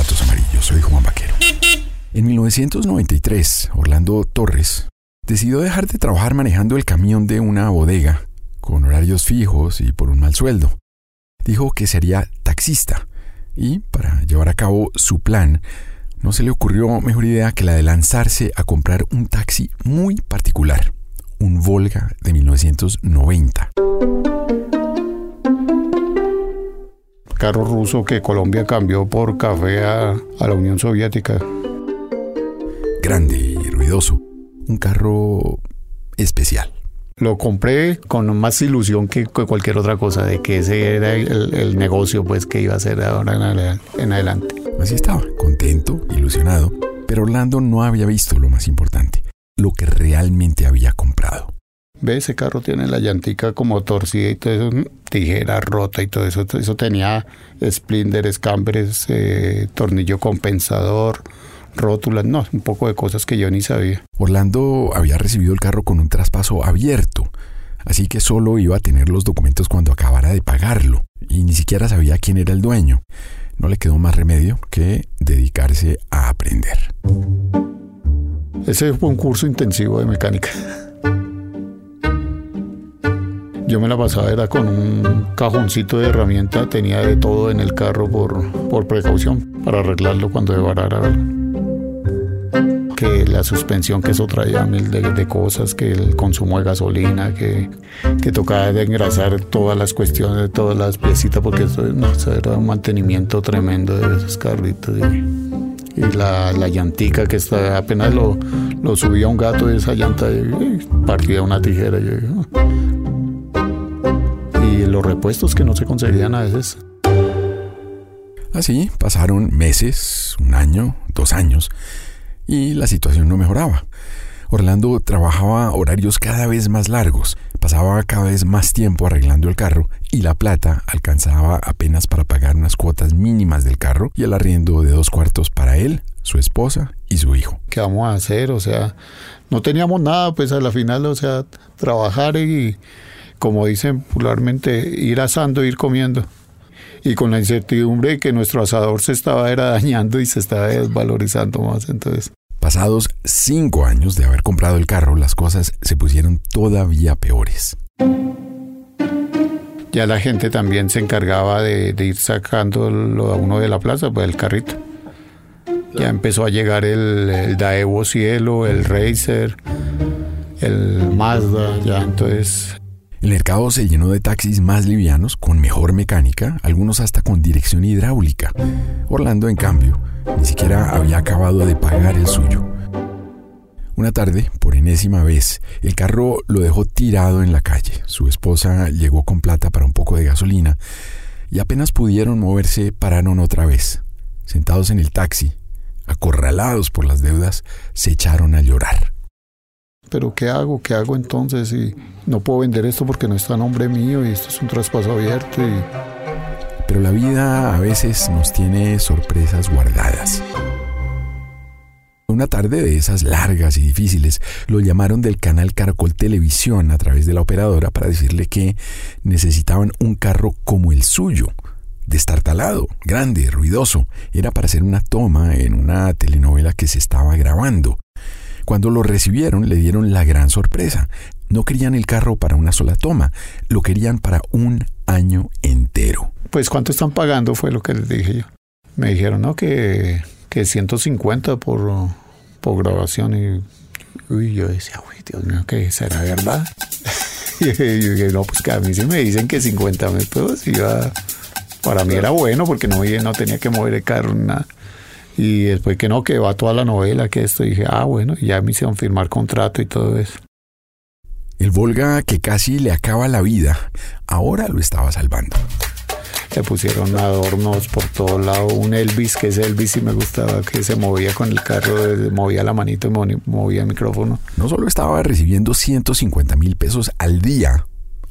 Datos Amarillos, soy Juan Vaquero. En 1993, Orlando Torres decidió dejar de trabajar manejando el camión de una bodega, con horarios fijos y por un mal sueldo. Dijo que sería taxista y, para llevar a cabo su plan, no se le ocurrió mejor idea que la de lanzarse a comprar un taxi muy particular, un Volga de 1990. Carro ruso que Colombia cambió por café a la Unión Soviética. Grande y ruidoso, un carro especial. Lo compré con más ilusión que cualquier otra cosa, de que ese era el negocio pues que iba a hacer ahora en adelante. Así estaba, contento, ilusionado, pero Orlando no había visto lo más importante, lo que realmente había comprado. Ve, ese carro tiene la llantica como torcida y todo eso, tijera rota y todo eso. Eso tenía splinters, cambres, tornillo compensador, rótulas, no, un poco de cosas que yo ni sabía. Orlando había recibido el carro con un traspaso abierto, así que solo iba a tener los documentos cuando acabara de pagarlo, y ni siquiera sabía quién era el dueño. No le quedó más remedio que dedicarse a aprender. Ese fue un curso intensivo de mecánica. Yo me la pasaba era con un cajoncito de herramienta, tenía de todo en el carro por precaución, para arreglarlo cuando debarara algo. Que la suspensión, que eso traía mil de cosas, que el consumo de gasolina, que tocaba de engrasar todas las cuestiones, todas las piecitas, porque eso era un mantenimiento tremendo de esos carritos. Y la llantica que está, apenas lo subía un gato de esa llanta y partía una tijera. Y los repuestos que no se conseguían a veces. Así pasaron meses, un año, 2 años, y la situación no mejoraba. Orlando trabajaba horarios cada vez más largos, pasaba cada vez más tiempo arreglando el carro y la plata alcanzaba apenas para pagar unas cuotas mínimas del carro y el arriendo de 2 cuartos para él, su esposa y su hijo. ¿Qué vamos a hacer? O sea, no teníamos nada, pues a la final, o sea, trabajar y, como dicen popularmente, ir asando, ir comiendo. Y con la incertidumbre de que nuestro asador se estaba dañando y se estaba desvalorizando más, entonces. Pasados 5 años de haber comprado el carro, las cosas se pusieron todavía peores. Ya la gente también se encargaba de ir sacándolo a uno de la plaza, pues el carrito. Ya empezó a llegar el Daewoo Cielo, el Racer, el Mazda, ya entonces. El mercado se llenó de taxis más livianos, con mejor mecánica, algunos hasta con dirección hidráulica. Orlando, en cambio, ni siquiera había acabado de pagar el suyo. Una tarde, por enésima vez, el carro lo dejó tirado en la calle. Su esposa llegó con plata para un poco de gasolina y apenas pudieron moverse, pararon otra vez. Sentados en el taxi, acorralados por las deudas, se echaron a llorar. ¿Pero qué hago? ¿Qué hago entonces? Y no puedo vender esto porque no está a nombre mío y esto es un traspaso abierto. Pero la vida a veces nos tiene sorpresas guardadas. Una tarde de esas largas y difíciles, lo llamaron del canal Caracol Televisión a través de la operadora para decirle que necesitaban un carro como el suyo, destartalado, grande, ruidoso. Era para hacer una toma en una telenovela que se estaba grabando. Cuando lo recibieron, le dieron la gran sorpresa. No querían el carro para una sola toma, lo querían para un año entero. Pues, ¿cuánto están pagando? Fue lo que les dije yo. Me dijeron, no, que 150 por grabación. Y yo decía, uy, Dios mío, ¿qué será verdad? Y yo dije, no, pues que a mí sí me dicen que 50,000 pesos. Y para mí era bueno porque no tenía que mover el carro ni nada. Y después que no, que va toda la novela, que esto, dije, bueno, y ya me hicieron firmar contrato y todo eso. El Volga, que casi le acaba la vida, ahora lo estaba salvando. Le pusieron adornos por todo lado, un Elvis, que ese Elvis sí me gustaba, que se movía con el carro, movía la manito y movía el micrófono. No solo estaba recibiendo 150,000 pesos al día,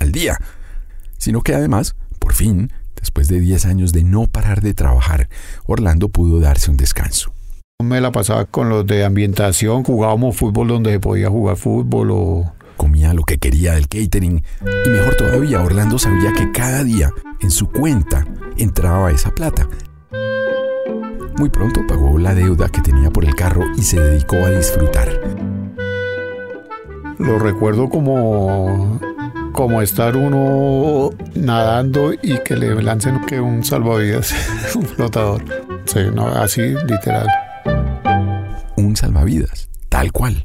sino que además, por fin, después de 10 años de no parar de trabajar, Orlando pudo darse un descanso. Me la pasaba con los de ambientación, jugábamos fútbol donde se podía jugar fútbol o... Comía lo que quería del catering y mejor todavía, Orlando sabía que cada día en su cuenta entraba esa plata. Muy pronto pagó la deuda que tenía por el carro y se dedicó a disfrutar. Lo recuerdo como estar uno nadando y que le lancen un salvavidas, un flotador. Sí, no, así literal. Un salvavidas, tal cual.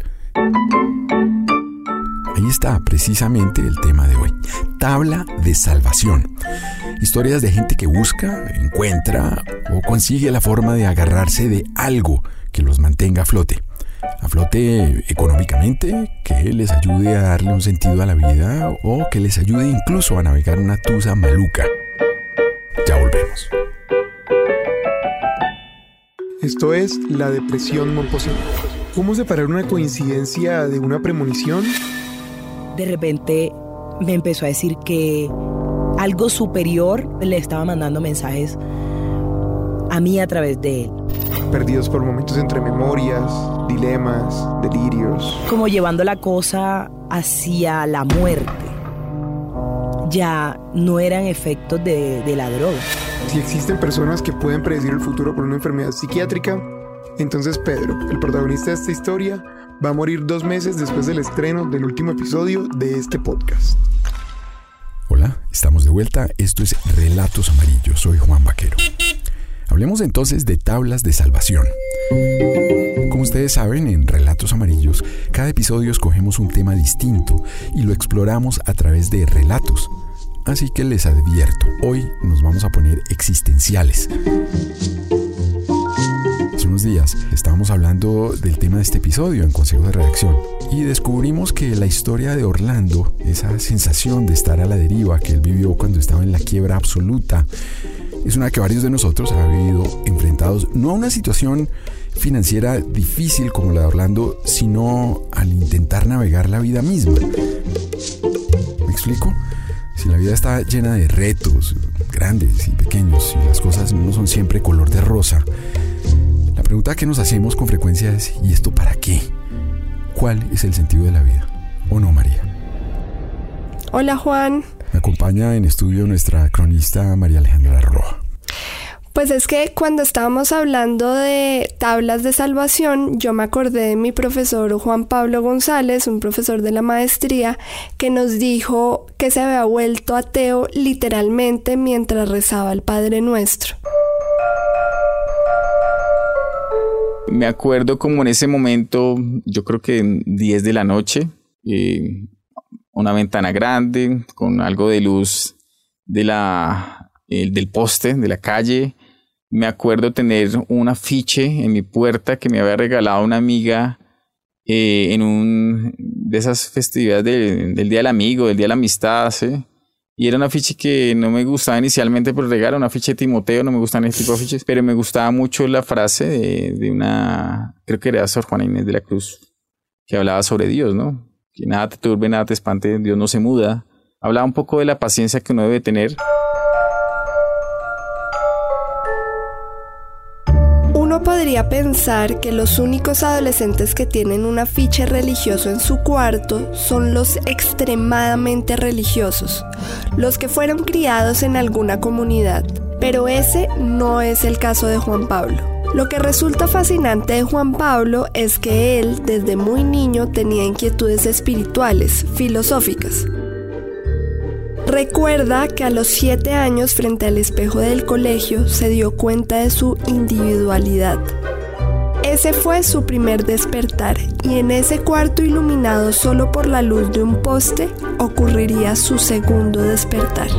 Ahí está precisamente el tema de hoy. Tabla de salvación. Historias de gente que busca, encuentra o consigue la forma de agarrarse de algo que los mantenga a flote. A flote económicamente, que les ayude a darle un sentido a la vida o que les ayude incluso a navegar una tusa maluca. Ya volvemos. Esto es La Depresión Momposina. ¿Cómo separar una coincidencia de una premonición? De repente me empezó a decir que algo superior le estaba mandando mensajes a mí a través de él. Perdidos por momentos entre memorias, dilemas, delirios. Como llevando la cosa hacia la muerte. Ya no eran efectos de la droga. Si existen personas que pueden predecir el futuro por una enfermedad psiquiátrica, entonces Pedro, el protagonista de esta historia, va a morir 2 meses después del estreno del último episodio de este podcast. Hola, estamos de vuelta. Esto es Relatos Amarillos. Soy Juan Vaquero. Hablemos entonces de tablas de salvación. Como ustedes saben, en Relatos Amarillos, cada episodio escogemos un tema distinto y lo exploramos a través de relatos. Así que les advierto, hoy nos vamos a poner existenciales. Hace unos días estábamos hablando del tema de este episodio en Consejo de Redacción y descubrimos que la historia de Orlando, esa sensación de estar a la deriva que él vivió cuando estaba en la quiebra absoluta, es una que varios de nosotros han vivido enfrentados no a una situación financiera difícil como la de Orlando, sino al intentar navegar la vida misma. ¿Me explico? Si la vida está llena de retos grandes y pequeños y las cosas no son siempre color de rosa, la pregunta que nos hacemos con frecuencia es ¿y esto para qué? ¿Cuál es el sentido de la vida? ¿O no, María? Hola, Juan. Me acompaña en estudio nuestra cronista María Alejandra Roja. Pues es que cuando estábamos hablando de tablas de salvación, yo me acordé de mi profesor Juan Pablo González, un profesor de la maestría, que nos dijo que se había vuelto ateo literalmente mientras rezaba el Padre Nuestro. Me acuerdo como en ese momento, yo creo que en 10 de la noche, una ventana grande con algo de luz del poste de la calle. Me acuerdo tener un afiche en mi puerta que me había regalado una amiga en de esas festividades del Día del Amigo, del Día de la Amistad, ¿sí? Y era un afiche que no me gustaba inicialmente por el regalo, un afiche de Timoteo, no me gustan ese tipo de afiches, pero me gustaba mucho la frase de una, creo que era Sor Juana Inés de la Cruz, que hablaba sobre Dios, ¿no? Que nada te turbe, nada te espante, Dios no se muda. Hablaba un poco de la paciencia que uno debe tener. Uno podría pensar que los únicos adolescentes que tienen un afiche religioso en su cuarto son los extremadamente religiosos, los que fueron criados en alguna comunidad. Pero ese no es el caso de Juan Pablo. Lo que resulta fascinante de Juan Pablo es que él, desde muy niño, tenía inquietudes espirituales, filosóficas. Recuerda que a los 7 años, frente al espejo del colegio, se dio cuenta de su individualidad. Ese fue su primer despertar, y en ese cuarto iluminado solo por la luz de un poste, ocurriría su segundo despertar.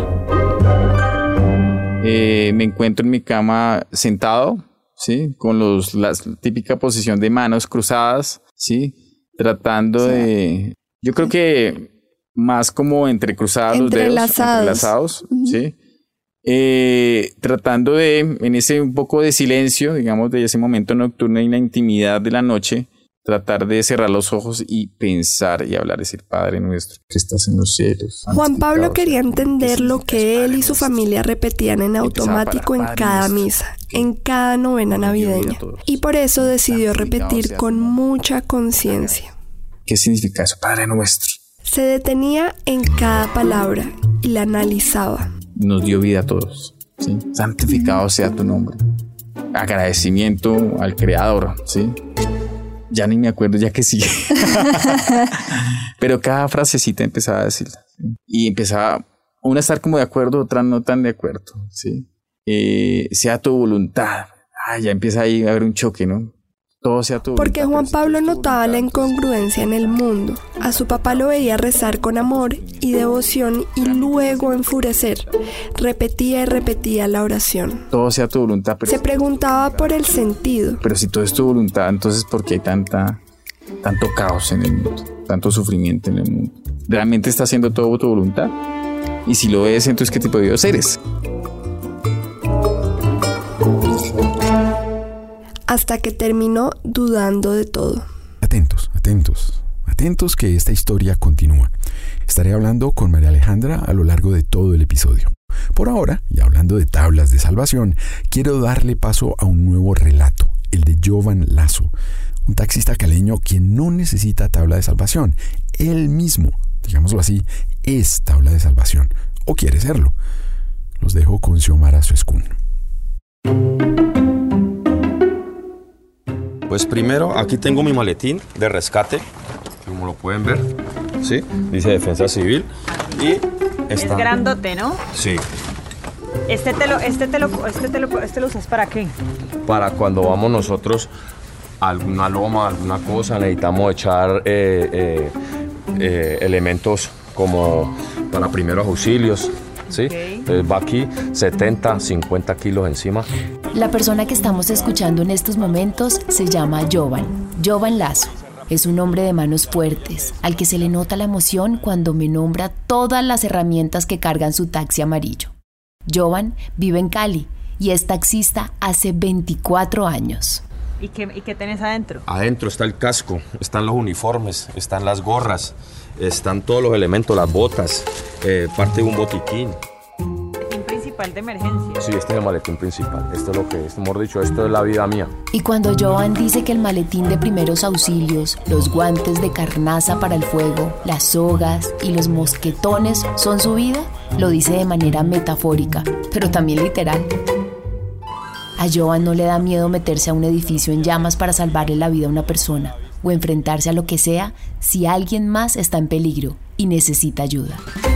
Me encuentro en mi cama sentado, ¿sí? Con la típica posición de manos cruzadas, ¿sí? Tratando de... Yo creo que más como entrecruzados los dedos, entrelazados, ¿sí? Tratando de, en ese un poco de silencio, digamos, de ese momento nocturno y la intimidad de la noche, tratar de cerrar los ojos y pensar y hablar, decir, Padre nuestro que estás en los cielos. Juan Pablo quería entender lo que él y su familia repetían en automático en cada misa, en cada novena navideña, y por eso decidió repetir con mucha conciencia. ¿Qué significa eso, Padre nuestro? Se detenía en cada palabra y la analizaba. Nos dio vida a todos, ¿sí? Santificado sea tu nombre. agradecimiento al creador, ¿sí? Ya ni me acuerdo ya que sí. Pero cada frasecita empezaba a decirla. ¿Sí? Y empezaba una a estar como de acuerdo, otra no tan de acuerdo, ¿sí? Sea tu voluntad. Ya empieza ahí a haber un choque, ¿no? Todo sea tu voluntad. Porque Juan Pablo notaba la incongruencia en el mundo. A su papá lo veía rezar con amor y devoción y luego enfurecer. Repetía y repetía la oración. Todo sea tu voluntad. Pero se preguntaba por el sentido. Pero si todo es tu voluntad, entonces ¿por qué hay tanto caos en el mundo? Tanto sufrimiento en el mundo. ¿Realmente está haciendo todo tu voluntad? Y si lo es, entonces ¿qué tipo de Dios eres? Hasta que terminó dudando de todo. Atentos que esta historia continúa. Estaré hablando con María Alejandra a lo largo de todo el episodio. Por ahora, y hablando de tablas de salvación, quiero darle paso a un nuevo relato, el de Jovan Lazo, un taxista caleño quien no necesita tabla de salvación. Él mismo, digámoslo así, es tabla de salvación, o quiere serlo. Los dejo con Xiomara Suescún. Pues primero, aquí tengo mi maletín de rescate, como lo pueden ver, ¿sí? Dice Defensa Civil y está... Es grandote, ¿no? Sí. ¿Este lo usas para qué? Para cuando vamos nosotros a alguna loma, alguna cosa, necesitamos echar elementos como para primeros auxilios, ¿sí? Okay. Va aquí 70, 50 kilos encima. La persona que estamos escuchando en estos momentos se llama Jovan Lazo. Es un hombre de manos fuertes, al que se le nota la emoción cuando me nombra todas las herramientas que cargan su taxi amarillo. Jovan vive en Cali y es taxista hace 24 años. ¿Y qué tenés adentro? Adentro está el casco, están los uniformes, están las gorras, están todos los elementos, las botas, parte de un botiquín. De emergencia. Sí, este es el maletín principal. Esto es lo que es, mejor dicho, esto es la vida mía. Y cuando Jovan dice que el maletín de primeros auxilios, los guantes de carnaza para el fuego, las sogas y los mosquetones son su vida, lo dice de manera metafórica, pero también literal. A Jovan no le da miedo meterse a un edificio en llamas para salvarle la vida a una persona o enfrentarse a lo que sea si alguien más está en peligro y necesita ayuda.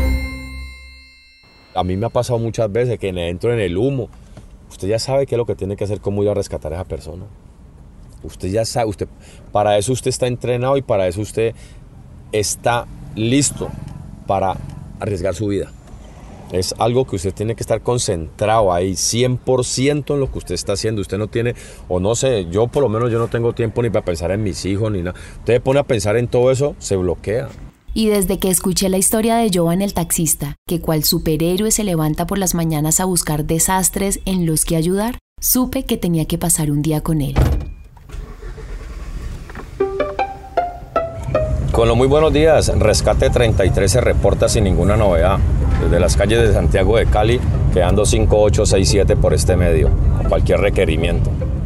A mí me ha pasado muchas veces que dentro en el humo, usted ya sabe qué es lo que tiene que hacer, cómo ir a rescatar a esa persona. Usted ya sabe, para eso usted está entrenado y para eso usted está listo para arriesgar su vida. Es algo que usted tiene que estar concentrado ahí, 100% en lo que usted está haciendo. Usted no tiene, o no sé, yo por lo menos yo no tengo tiempo ni para pensar en mis hijos ni nada. Usted se pone a pensar en todo eso, se bloquea. Y desde que escuché la historia de Jovan el taxista, que cual superhéroe se levanta por las mañanas a buscar desastres en los que ayudar, supe que tenía que pasar un día con él. Con los muy buenos días, Rescate 33 se reporta sin ninguna novedad. Desde las calles de Santiago de Cali, quedando 5867 por este medio, a cualquier requerimiento.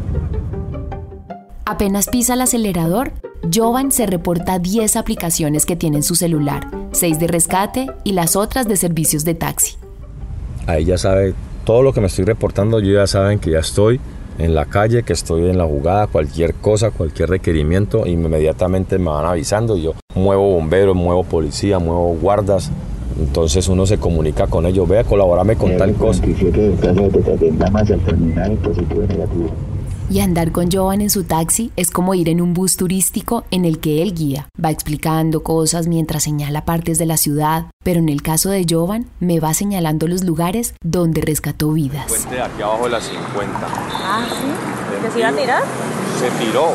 Apenas pisa el acelerador, Jovan se reporta 10 aplicaciones que tiene en su celular, 6 de rescate y las otras de servicios de taxi. Ahí ya sabe todo lo que me estoy reportando, yo ya saben que ya estoy en la calle, que estoy en la jugada, cualquier cosa, cualquier requerimiento, y inmediatamente me van avisando. Yo muevo bomberos, muevo policía, muevo guardas, entonces uno se comunica con ellos, vea, colaborame con tal cosa. Y andar con Jovan en su taxi es como ir en un bus turístico en el que él guía. Va explicando cosas mientras señala partes de la ciudad, pero en el caso de Jovan me va señalando los lugares donde rescató vidas. Puente de aquí abajo de las 50. Ah, ¿sí? ¿Que se iba a tirar? Se tiró.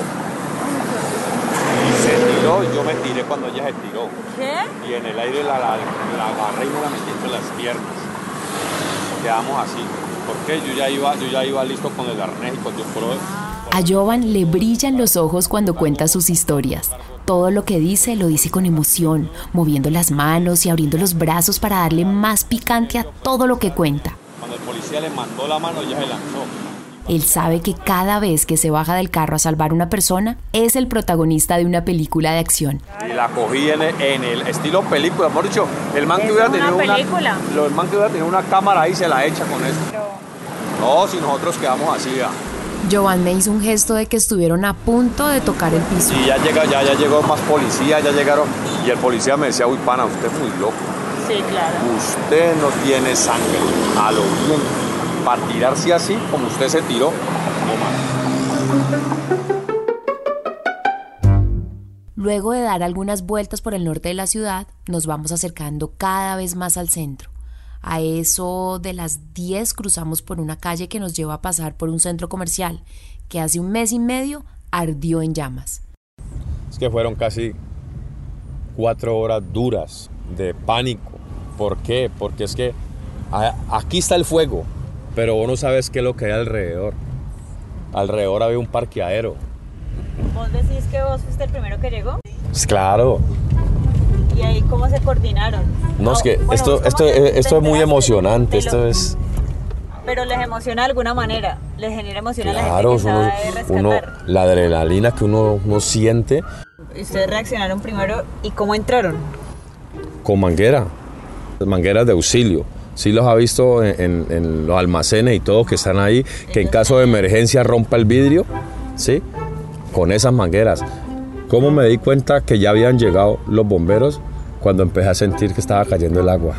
Y se tiró, yo me tiré cuando ella se tiró. ¿Qué? Y en el aire la agarré y me la metí entre las piernas. Quedamos así. Porque yo ya iba listo con el arnés y con Dios por hoy. A Jovan le brillan los ojos cuando cuenta sus historias. Todo lo que dice lo dice con emoción, moviendo las manos y abriendo los brazos para darle más picante a todo lo que cuenta. Cuando el policía le mandó la mano, ya se lanzó. Él sabe que cada vez que se baja del carro a salvar a una persona, es el protagonista de una película de acción. Y la cogí en el estilo película, mejor dicho, el man que hubiera tenido una cámara ahí se la echa con eso. No, si nosotros quedamos así, ya. Joan me hizo un gesto de que estuvieron a punto de tocar el piso. Y ya llegó más policía, ya llegaron. Y el policía me decía, uy, pana, usted es muy loco. Sí, claro. Usted no tiene sangre. A lo bien. Para tirarse así, como usted se tiró, no más. Luego de dar algunas vueltas por el norte de la ciudad, nos vamos acercando cada vez más al centro. A eso de las 10 cruzamos por una calle que nos lleva a pasar por un centro comercial que hace 1 mes y medio ardió en llamas. Es que fueron casi 4 horas duras de pánico. ¿Por qué? Porque es que aquí está el fuego, pero vos no sabes qué es lo que hay alrededor. Alrededor había un parqueadero. ¿Vos decís que vos fuiste el primero que llegó? Pues claro. ¿Y ahí cómo se coordinaron? No, es que bueno, esto es muy emocionante, Pero les emociona de alguna manera, les genera emoción a la gente claro, que sabe rescatar. La adrenalina que uno siente. Ustedes reaccionaron primero, ¿y cómo entraron? Con mangueras de auxilio. Sí los ha visto en los almacenes y todo que están ahí, que en caso de emergencia rompa el vidrio, ¿sí? Con esas mangueras. ¿Cómo me di cuenta que ya habían llegado los bomberos? Cuando empecé a sentir que estaba cayendo el agua.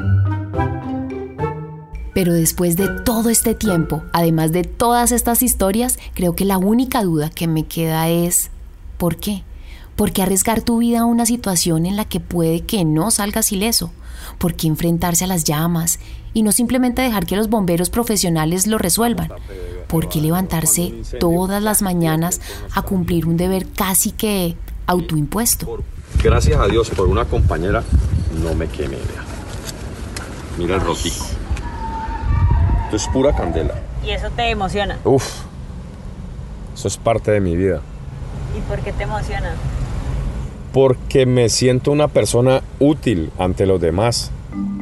Pero después de todo este tiempo, además de todas estas historias, creo que la única duda que me queda es ¿por qué? ¿Por qué arriesgar tu vida a una situación en la que puede que no salgas ileso? ¿Por qué enfrentarse a las llamas y no simplemente dejar que los bomberos profesionales lo resuelvan? ¿Por qué levantarse todas las mañanas a cumplir un deber casi que autoimpuesto? Gracias a Dios por una compañera no me quemé. Mira el rotico. Esto es pura candela. ¿Y eso te emociona? Uf, eso es parte de mi vida. ¿Y por qué te emociona? Porque me siento una persona útil ante los demás.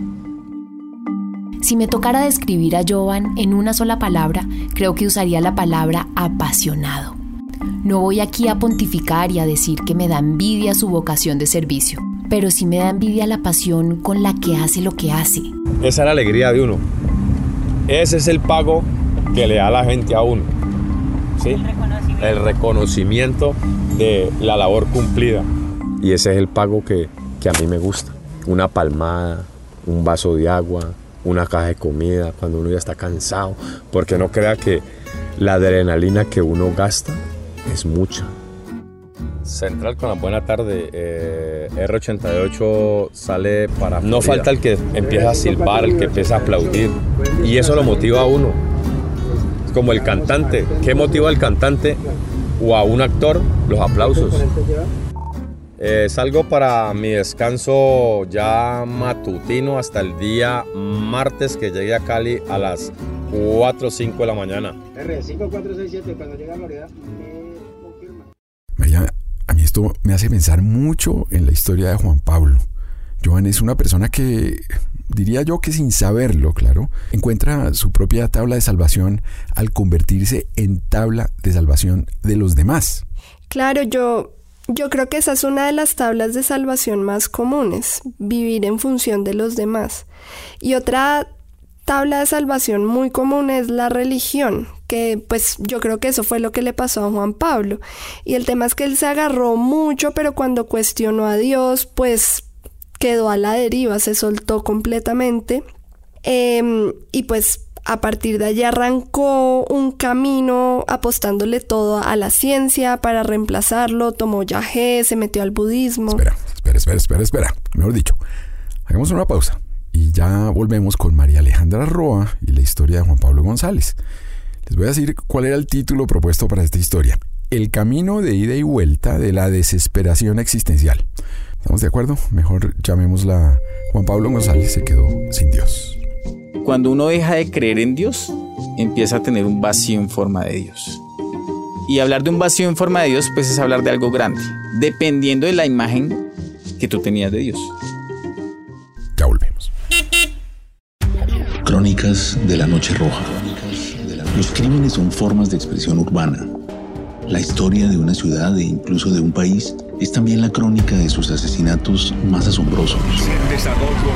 Si me tocara describir a Joan en una sola palabra, creo que usaría la palabra apasionado. No voy aquí a pontificar y a decir que me da envidia su vocación de servicio, pero sí me da envidia la pasión con la que hace lo que hace. Esa es la alegría de uno. Ese es el pago que le da la gente a uno. ¿Sí? El reconocimiento de la labor cumplida. Y ese es el pago que a mí me gusta. Una palmada, un vaso de agua, una caja de comida cuando uno ya está cansado. Porque no crea que la adrenalina que uno gasta es mucha. Central con la buena tarde, R88 sale para Florida. No falta el que empieza a silbar, el que empieza a aplaudir. Y eso lo motiva a uno. Es como el cantante. ¿Qué motiva al cantante o a un actor? Los aplausos. Salgo para mi descanso ya matutino hasta el día martes que llegue a Cali a las 4 o 5 de la mañana. R5467, cuando llegue a Florida, me confirma. María, a mí esto me hace pensar mucho en la historia de Juan Pablo. Joan es una persona que, diría yo que sin saberlo, claro, encuentra su propia tabla de salvación al convertirse en tabla de salvación de los demás. Claro, yo creo que esa es una de las tablas de salvación más comunes, vivir en función de los demás. Y otra tabla de salvación muy común es la religión, que pues yo creo que eso fue lo que le pasó a Juan Pablo. Y el tema es que él se agarró mucho, pero cuando cuestionó a Dios, pues quedó a la deriva, se soltó completamente. Y pues a partir de allí arrancó un camino apostándole todo a la ciencia para reemplazarlo, tomó yagé, se metió al budismo. Espera. Mejor dicho, hagamos una pausa y ya volvemos con María Alejandra Roa y la historia de Juan Pablo González. Les voy a decir cuál era el título propuesto para esta historia. El camino de ida y vuelta de la desesperación existencial. ¿Estamos de acuerdo? Mejor llamémosla Juan Pablo González se quedó sin Dios. Cuando uno deja de creer en Dios, empieza a tener un vacío en forma de Dios. Y hablar de un vacío en forma de Dios, pues es hablar de algo grande, dependiendo de la imagen que tú tenías de Dios. Ya volvemos. Crónicas de la Noche Roja. Los crímenes son formas de expresión urbana. La historia de una ciudad e incluso de un país es también la crónica de sus asesinatos más asombrosos.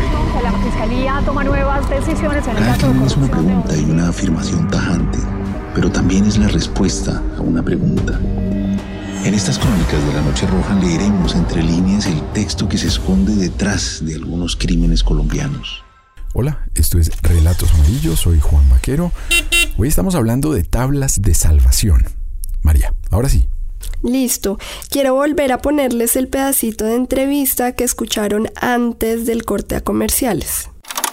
La fiscalía toma nuevas decisiones en el Cada caso de crimen es una corrupción. pregunta y una afirmación tajante. pero también es la respuesta a una pregunta. En estas crónicas de la Noche Roja leeremos entre líneas el texto que se esconde detrás de algunos crímenes colombianos. Hola, esto es Relatos Amarillos, soy Juan Vaquero. Hoy estamos hablando de tablas de salvación. María, ahora sí. Listo. Quiero volver a ponerles el pedacito de entrevista que escucharon antes del corte a comerciales.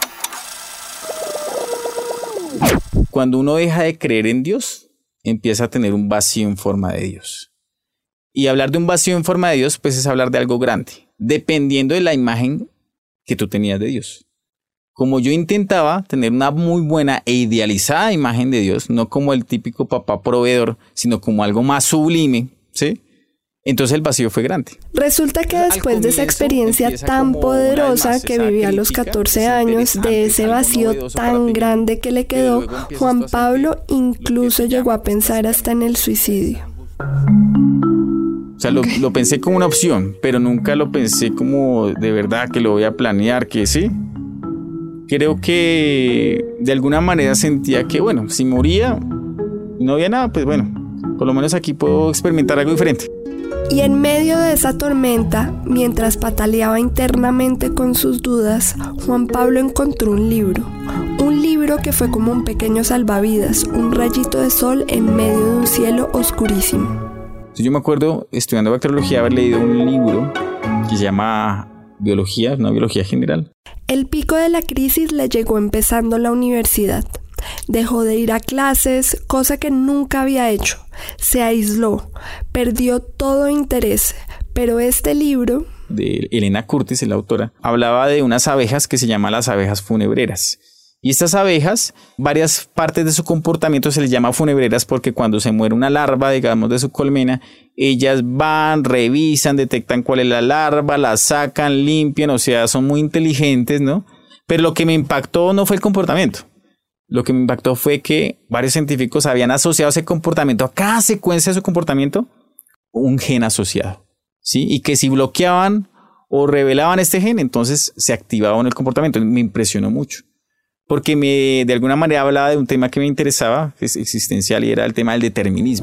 Cuando uno deja de creer en Dios, empieza a tener un vacío en forma de Dios. Y hablar de un vacío en forma de Dios, pues es hablar de algo grande, dependiendo de la imagen que tú tenías de Dios. Como yo intentaba tener una muy buena e idealizada imagen de Dios, no como el típico papá proveedor, sino como algo más sublime, ¿sí? Entonces el vacío fue grande. Resulta que después de esa experiencia tan poderosa que vivió a los 14 años, de ese vacío tan grande que le quedó, Juan Pablo incluso llegó a pensar hasta en el suicidio. O sea, lo pensé como una opción, pero nunca lo pensé como de verdad que lo voy a planear, que sí. Creo que de alguna manera sentía que, bueno, si moría y no había nada, pues bueno, por lo menos aquí puedo experimentar algo diferente. Y en medio de esa tormenta, mientras pataleaba internamente con sus dudas, Juan Pablo encontró un libro que fue como un pequeño salvavidas, un rayito de sol en medio de un cielo oscurísimo. Yo me acuerdo, estudiando bacteriología, haber leído un libro que se llama Biología, una biología general. El pico de la crisis le llegó empezando la universidad. Dejó de ir a clases, cosa que nunca había hecho. Se aisló, perdió todo interés. Pero este libro, de Elena Curtis, la autora, hablaba de unas abejas que se llaman las abejas funebreras. Y estas abejas, varias partes de su comportamiento se les llama funebreras porque cuando se muere una larva, digamos, de su colmena, ellas van, revisan, detectan cuál es la larva, la sacan, limpian, o sea, son muy inteligentes, ¿no? Pero lo que me impactó no fue el comportamiento. Lo que me impactó fue que varios científicos habían asociado ese comportamiento, a cada secuencia de su comportamiento, un gen asociado, ¿sí? Y que si bloqueaban o revelaban este gen, entonces se activaba en el comportamiento. Me impresionó mucho. Porque de alguna manera hablaba de un tema que me interesaba, que es existencial, y era el tema del determinismo.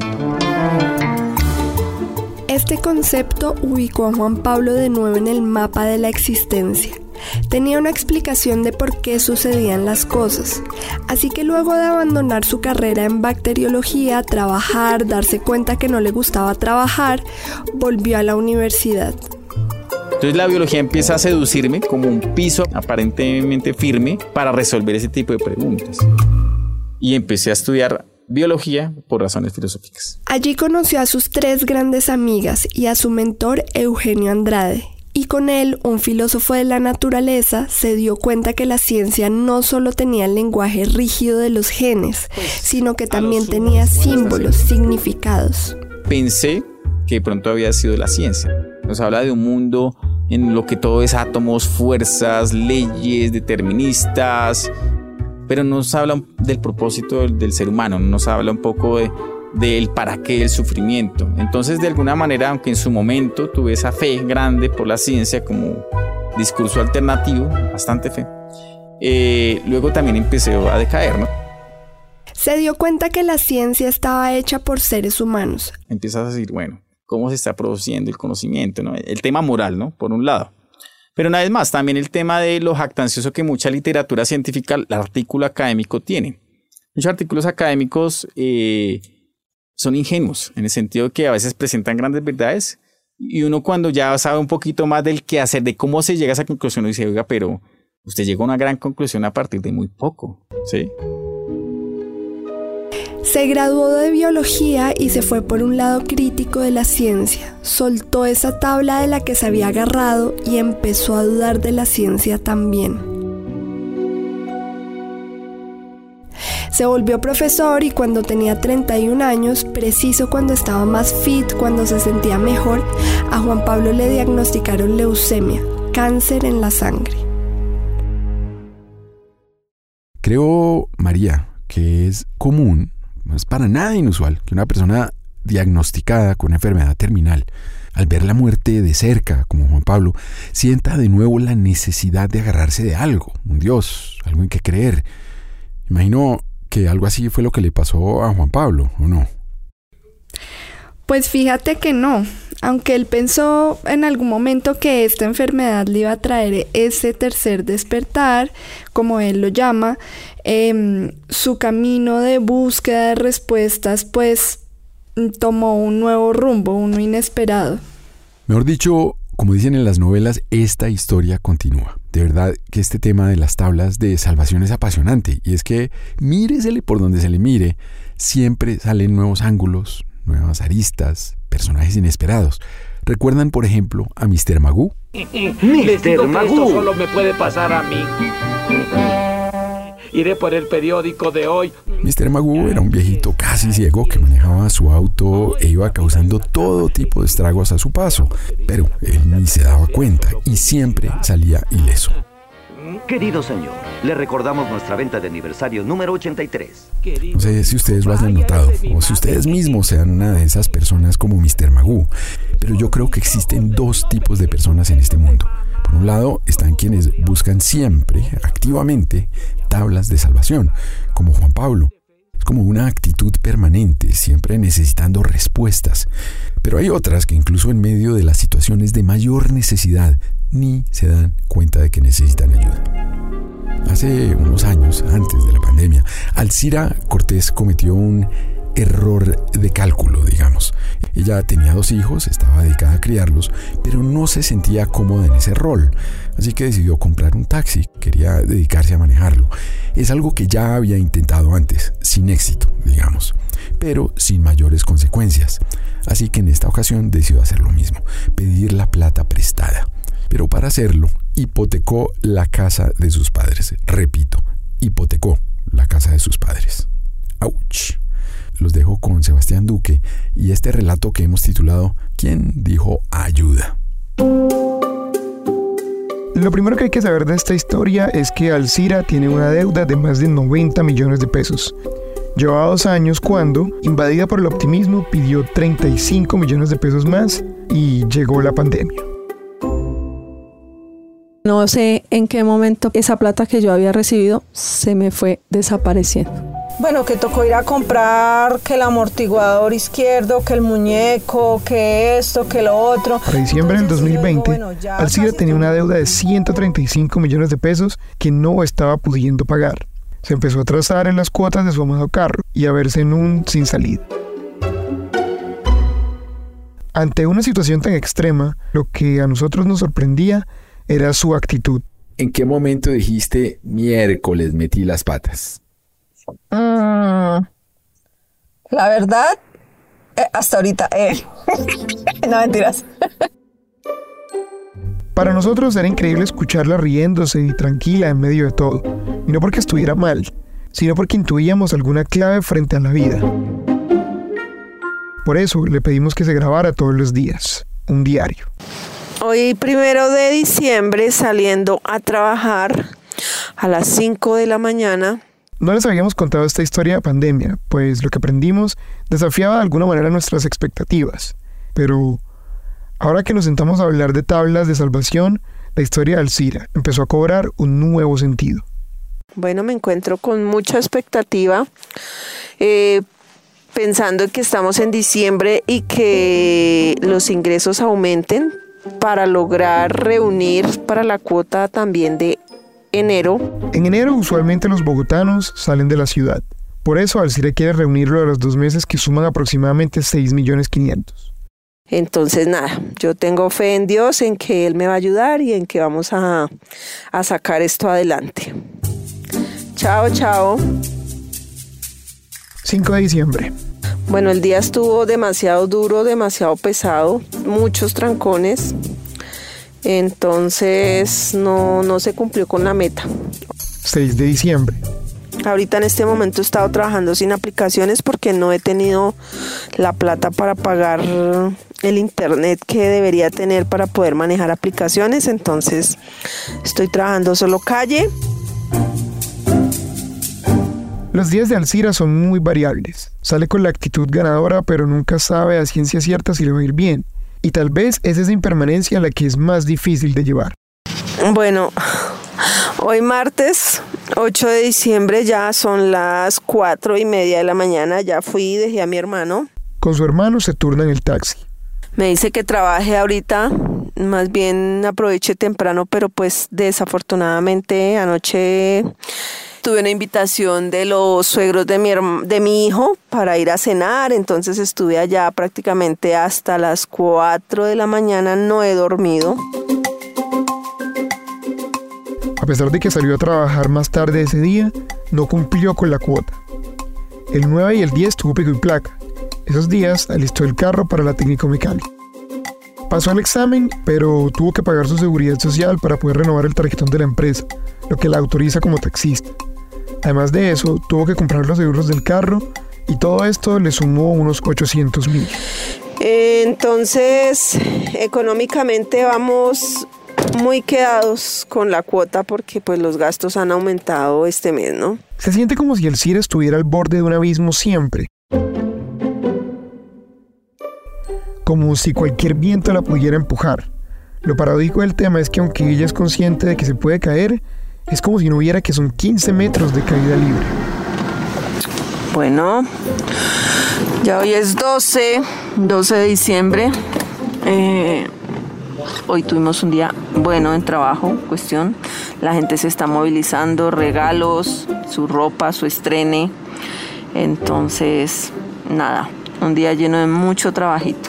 Este concepto ubicó a Juan Pablo de nuevo en el mapa de la existencia. Tenía una explicación de por qué sucedían las cosas. Así que luego de abandonar su carrera en bacteriología, trabajar, darse cuenta que no le gustaba trabajar, volvió a la universidad. Entonces la biología empieza a seducirme como un piso aparentemente firme para resolver ese tipo de preguntas. Y empecé a estudiar biología por razones filosóficas. Allí conoció a sus 3 grandes amigas y a su mentor Eugenio Andrade. Y con él, un filósofo de la naturaleza, se dio cuenta que la ciencia no solo tenía el lenguaje rígido de los genes, sino que también tenía símbolos, significados. Pensé que de pronto había sido la ciencia. Nos habla de un mundo en lo que todo es átomos, fuerzas, leyes, deterministas, pero nos habla del propósito del ser humano, nos habla un poco del para qué del sufrimiento. Entonces, de alguna manera, aunque en su momento tuve esa fe grande por la ciencia como discurso alternativo, bastante fe, luego también empecé a decaer, ¿no? Se dio cuenta que la ciencia estaba hecha por seres humanos. Empiezas a decir, bueno, ¿cómo se está produciendo el conocimiento, ¿no? El tema moral, ¿no? Por un lado. Pero una vez más, también el tema de lo jactancioso que mucha literatura científica, el artículo académico tiene. Muchos artículos académicos son ingenuos, en el sentido que a veces presentan grandes verdades y uno cuando ya sabe un poquito más del qué hacer, de cómo se llega a esa conclusión, uno dice, oiga, pero usted llegó a una gran conclusión a partir de muy poco, ¿sí? Se graduó de biología y se fue por un lado crítico de la ciencia. Soltó esa tabla de la que se había agarrado y empezó a dudar de la ciencia también. Se volvió profesor y cuando tenía 31 años, preciso cuando estaba más fit, cuando se sentía mejor, a Juan Pablo le diagnosticaron leucemia, cáncer en la sangre. Creo, María, que es común, no es para nada inusual, que una persona diagnosticada con enfermedad terminal, al ver la muerte de cerca, como Juan Pablo, sienta de nuevo la necesidad de agarrarse de algo, un Dios, algo en que creer. Imagino que algo así fue lo que le pasó a Juan Pablo, ¿o no? Pues fíjate que no. Aunque él pensó en algún momento que esta enfermedad le iba a traer ese tercer despertar, como él lo llama, su camino de búsqueda de respuestas pues tomó un nuevo rumbo, uno inesperado. Mejor dicho, como dicen en las novelas, esta historia continúa. De verdad que este tema de las tablas de salvación es apasionante. Y es que, míresele por donde se le mire, siempre salen nuevos ángulos, nuevas aristas, personajes inesperados. ¿Recuerdan, por ejemplo, a Mr. Magoo? Mr. Magoo. Esto solo me puede pasar a mí. Iré por el periódico de hoy. Mr. Magoo era un viejito casi ciego que manejaba su auto e iba causando todo tipo de estragos a su paso, pero él ni se daba cuenta y siempre salía ileso. Querido señor, le recordamos nuestra venta de aniversario número 83. No sé si ustedes lo hayan notado o si ustedes mismos sean una de esas personas como Mr. Magoo, pero yo creo que existen dos tipos de personas en este mundo. Por un lado están quienes buscan siempre, activamente, tablas de salvación, como Juan Pablo. Es como una actitud permanente, siempre necesitando respuestas. Pero hay otras que incluso en medio de las situaciones de mayor necesidad, ni se dan cuenta de que necesitan ayuda. Hace unos años, antes de la pandemia, Alcira Cortés cometió un error de cálculo, digamos. Ella tenía 2 hijos, estaba dedicada a criarlos, pero no se sentía cómoda en ese rol, así que decidió comprar un taxi, quería dedicarse a manejarlo. Es algo que ya había intentado antes, sin éxito, digamos, pero sin mayores consecuencias. Así que en esta ocasión decidió hacer lo mismo, pedir la plata prestada. Pero para hacerlo, hipotecó la casa de sus padres. Repito, hipotecó la casa de sus padres. ¡Auch! Los dejo con Sebastián Duque y este relato que hemos titulado ¿Quién dijo ayuda? Lo primero que hay que saber de esta historia es que Alcira tiene una deuda de más de 90 millones de pesos. Llevaba 2 años cuando, invadida por el optimismo, pidió 35 millones de pesos más y llegó la pandemia. No sé en qué momento esa plata que yo había recibido se me fue desapareciendo. Bueno, que tocó ir a comprar que el amortiguador izquierdo, que el muñeco, que esto, que lo otro. Para diciembre del 2020, Alcira tenía una deuda de 135 millones de pesos que no estaba pudiendo pagar. Se empezó a atrasar en las cuotas de su amado carro y a verse en un sin salida. Ante una situación tan extrema, lo que a nosotros nos sorprendía era su actitud. ¿En qué momento dijiste, miércoles metí las patas? La verdad, hasta ahorita, no mentiras. Para nosotros era increíble escucharla riéndose y tranquila en medio de todo, y no porque estuviera mal, sino porque intuíamos alguna clave frente a la vida. Por eso le pedimos que se grabara todos los días, un diario. Hoy 1 de diciembre, saliendo a trabajar a las 5 de la mañana. No les habíamos contado esta historia de pandemia, pues lo que aprendimos desafiaba de alguna manera nuestras expectativas. Pero ahora que nos sentamos a hablar de tablas de salvación, la historia de Alcira empezó a cobrar un nuevo sentido. Bueno, me encuentro con mucha expectativa, pensando en que estamos en diciembre y que los ingresos aumenten para lograr reunir para la cuota también de enero. En enero usualmente los bogotanos salen de la ciudad. Por eso Alcira quiere reunirlo de los 2 meses que suman aproximadamente 6.500.000. Entonces nada, yo tengo fe en Dios, en que Él me va a ayudar y en que vamos a sacar esto adelante. Chao, chao. 5 de diciembre. Bueno, el día estuvo demasiado duro, demasiado pesado, muchos trancones. Entonces no se cumplió con la meta. 6 de diciembre. Ahorita en este momento he estado trabajando sin aplicaciones porque no he tenido la plata para pagar el internet que debería tener para poder manejar aplicaciones. Entonces estoy trabajando solo calle. Los días de Alcira son muy variables. Sale con la actitud ganadora, pero nunca sabe a ciencia cierta si le va a ir bien. Y tal vez es esa impermanencia la que es más difícil de llevar. Bueno, Hoy martes 8 de diciembre, ya son las 4:30 de la mañana, ya fui y dejé a mi hermano. Con su hermano se turna en el taxi. Me dice que trabaje ahorita, más bien aproveche temprano, pero pues desafortunadamente anoche tuve una invitación de los suegros de mi hijo para ir a cenar, entonces estuve allá prácticamente hasta las 4 de la mañana, no he dormido. A pesar de que salió a trabajar más tarde ese día, no cumplió con la cuota. El 9 y el 10 tuvo pico y placa. Esos días alistó el carro para la técnico-mecánica. Pasó el examen, pero tuvo que pagar su seguridad social para poder renovar el tarjetón de la empresa, lo que la autoriza como taxista. Además de eso, tuvo que comprar los seguros del carro y todo esto le sumó unos 800,000. Entonces, económicamente vamos muy quedados con la cuota porque pues los gastos han aumentado este mes, ¿no? Se siente como si el CIR estuviera al borde de un abismo siempre. Como si cualquier viento la pudiera empujar. Lo paradójico del tema es que aunque ella es consciente de que se puede caer, es como si no viera que son 15 metros de caída libre. Bueno, ya hoy es 12 de diciembre. Hoy tuvimos un día bueno en trabajo, cuestión. La gente se está movilizando, regalos, su ropa, su estrene. Entonces, nada, un día lleno de mucho trabajito.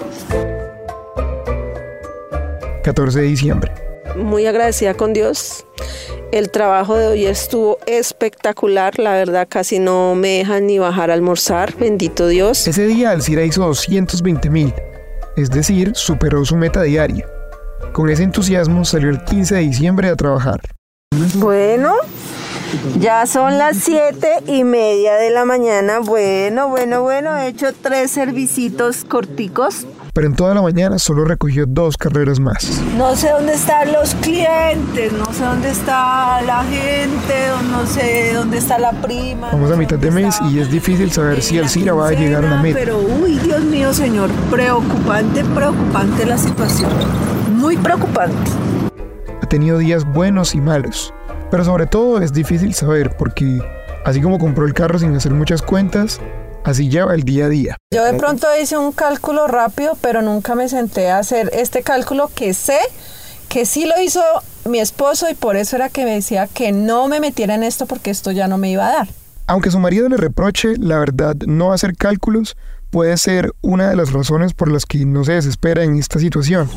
14 de diciembre. Muy agradecida con Dios. El trabajo de hoy estuvo espectacular. La verdad, casi no me dejan ni bajar a almorzar. Bendito Dios. Ese día Alcira hizo 220,000, es decir, superó su meta diaria. Con ese entusiasmo salió el 15 de diciembre a trabajar. Bueno, ya son las 7:30 de la mañana. Bueno, he hecho 3 servicios corticos. Pero en toda la mañana solo recogió 2 carreras más. No sé dónde están los clientes, no sé dónde está la gente, no sé dónde está la prima. Vamos a mitad de mes y es difícil saber si Alcira va a llegar a la meta. Pero, uy, Dios mío, señor, preocupante la situación. Muy preocupante. Ha tenido días buenos y malos, pero sobre todo es difícil saber porque, así como compró el carro sin hacer muchas cuentas, así lleva el día a día. Yo de pronto hice un cálculo rápido, pero nunca me senté a hacer este cálculo que sé que sí lo hizo mi esposo y por eso era que me decía que no me metiera en esto porque esto ya no me iba a dar. Aunque su marido le reproche, la verdad, no hacer cálculos puede ser una de las razones por las que no se desespera en esta situación.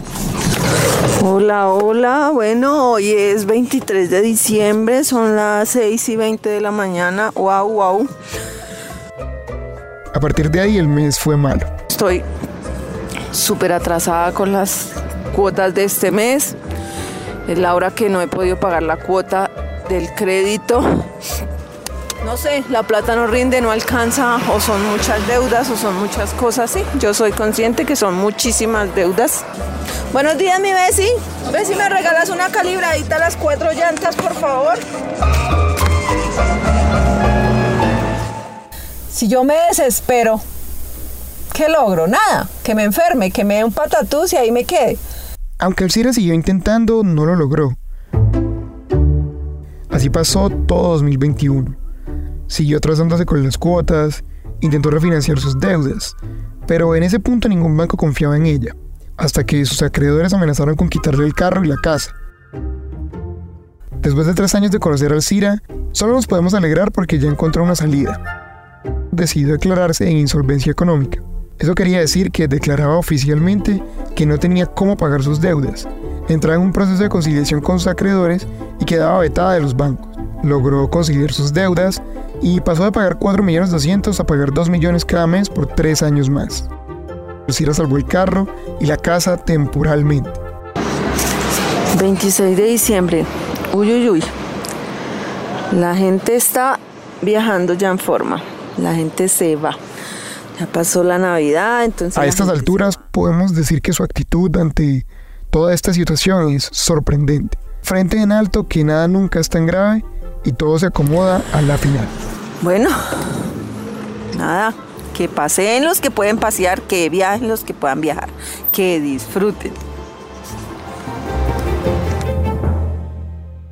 Hola. Bueno, hoy es 23 de diciembre, son las 6:20 de la mañana. Wow. A partir de ahí el mes fue malo. Estoy súper atrasada con las cuotas de este mes. Es la hora que no he podido pagar la cuota del crédito. No sé, la plata no rinde, no alcanza, o son muchas deudas, o son muchas cosas, sí. Yo soy consciente que son muchísimas deudas. Buenos días, mi Bessie. Bessie, ¿me regalas una calibradita a las 4 llantas, por favor? Si yo me desespero, ¿qué logro? Nada, que me enferme, que me dé un patatús y ahí me quede. Aunque Alcira siguió intentando, no lo logró. Así pasó todo 2021. Siguió atrasándose con las cuotas, intentó refinanciar sus deudas, pero en ese punto ningún banco confiaba en ella, hasta que sus acreedores amenazaron con quitarle el carro y la casa. Después de 3 años de conocer a Alcira, solo nos podemos alegrar porque ya encontró una salida. Decidió declararse en insolvencia económica. Eso quería decir que declaraba oficialmente que no tenía cómo pagar sus deudas, entraba en un proceso de conciliación con sus acreedores y quedaba vetada de los bancos. Logró conciliar sus deudas y pasó de pagar 4.200.000 a pagar 2 millones cada mes por 3 años más. Alcira salvó el carro y la casa temporalmente. 26 de diciembre. Uy. La gente está viajando ya en forma. La gente se va. Ya pasó la Navidad, entonces... A estas alturas podemos decir que su actitud ante toda esta situación es sorprendente. Frente en alto que nada nunca es tan grave y todo se acomoda a la final. Bueno, nada, que paseen los que pueden pasear, que viajen los que puedan viajar, que disfruten.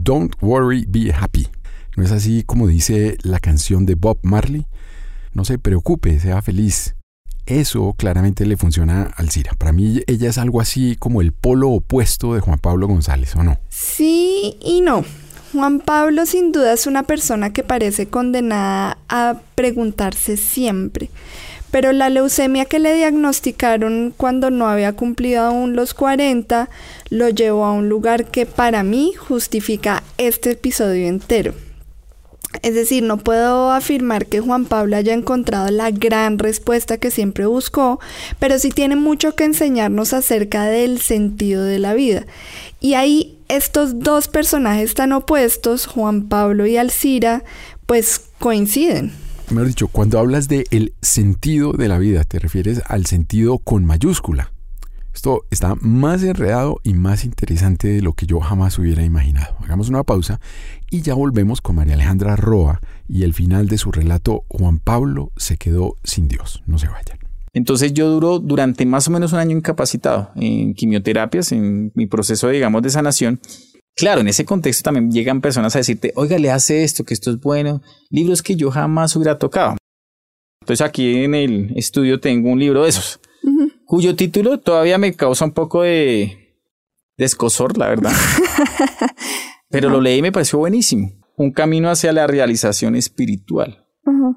Don't worry, be happy. ¿No es así como dice la canción de Bob Marley? No se preocupe, sea feliz. Eso claramente le funciona a Alcira. Para mí ella es algo así como el polo opuesto de Juan Pablo González, ¿o no? Sí y no. Juan Pablo sin duda es una persona que parece condenada a preguntarse siempre. Pero la leucemia que le diagnosticaron cuando no había cumplido aún los 40 lo llevó a un lugar que para mí justifica este episodio entero. Es decir, no puedo afirmar que Juan Pablo haya encontrado la gran respuesta que siempre buscó, pero sí tiene mucho que enseñarnos acerca del sentido de la vida. Y ahí estos dos personajes tan opuestos, Juan Pablo y Alcira, pues coinciden. Mejor dicho, cuando hablas de el sentido de la vida, te refieres al sentido con mayúscula. Esto está más enredado y más interesante de lo que yo jamás hubiera imaginado. Hagamos una pausa y ya volvemos con María Alejandra Roa y el final de su relato Juan Pablo se quedó sin Dios. No se vayan. Entonces yo duro durante más o menos un año incapacitado en quimioterapias, en mi proceso, digamos, de sanación. Claro, en ese contexto también llegan personas a decirte, oiga, le hace esto, que esto es bueno, libros que yo jamás hubiera tocado. Entonces aquí en el estudio tengo un libro de esos, cuyo título todavía me causa un poco de escozor, la verdad. Pero lo leí y me pareció buenísimo. Un camino hacia la realización espiritual.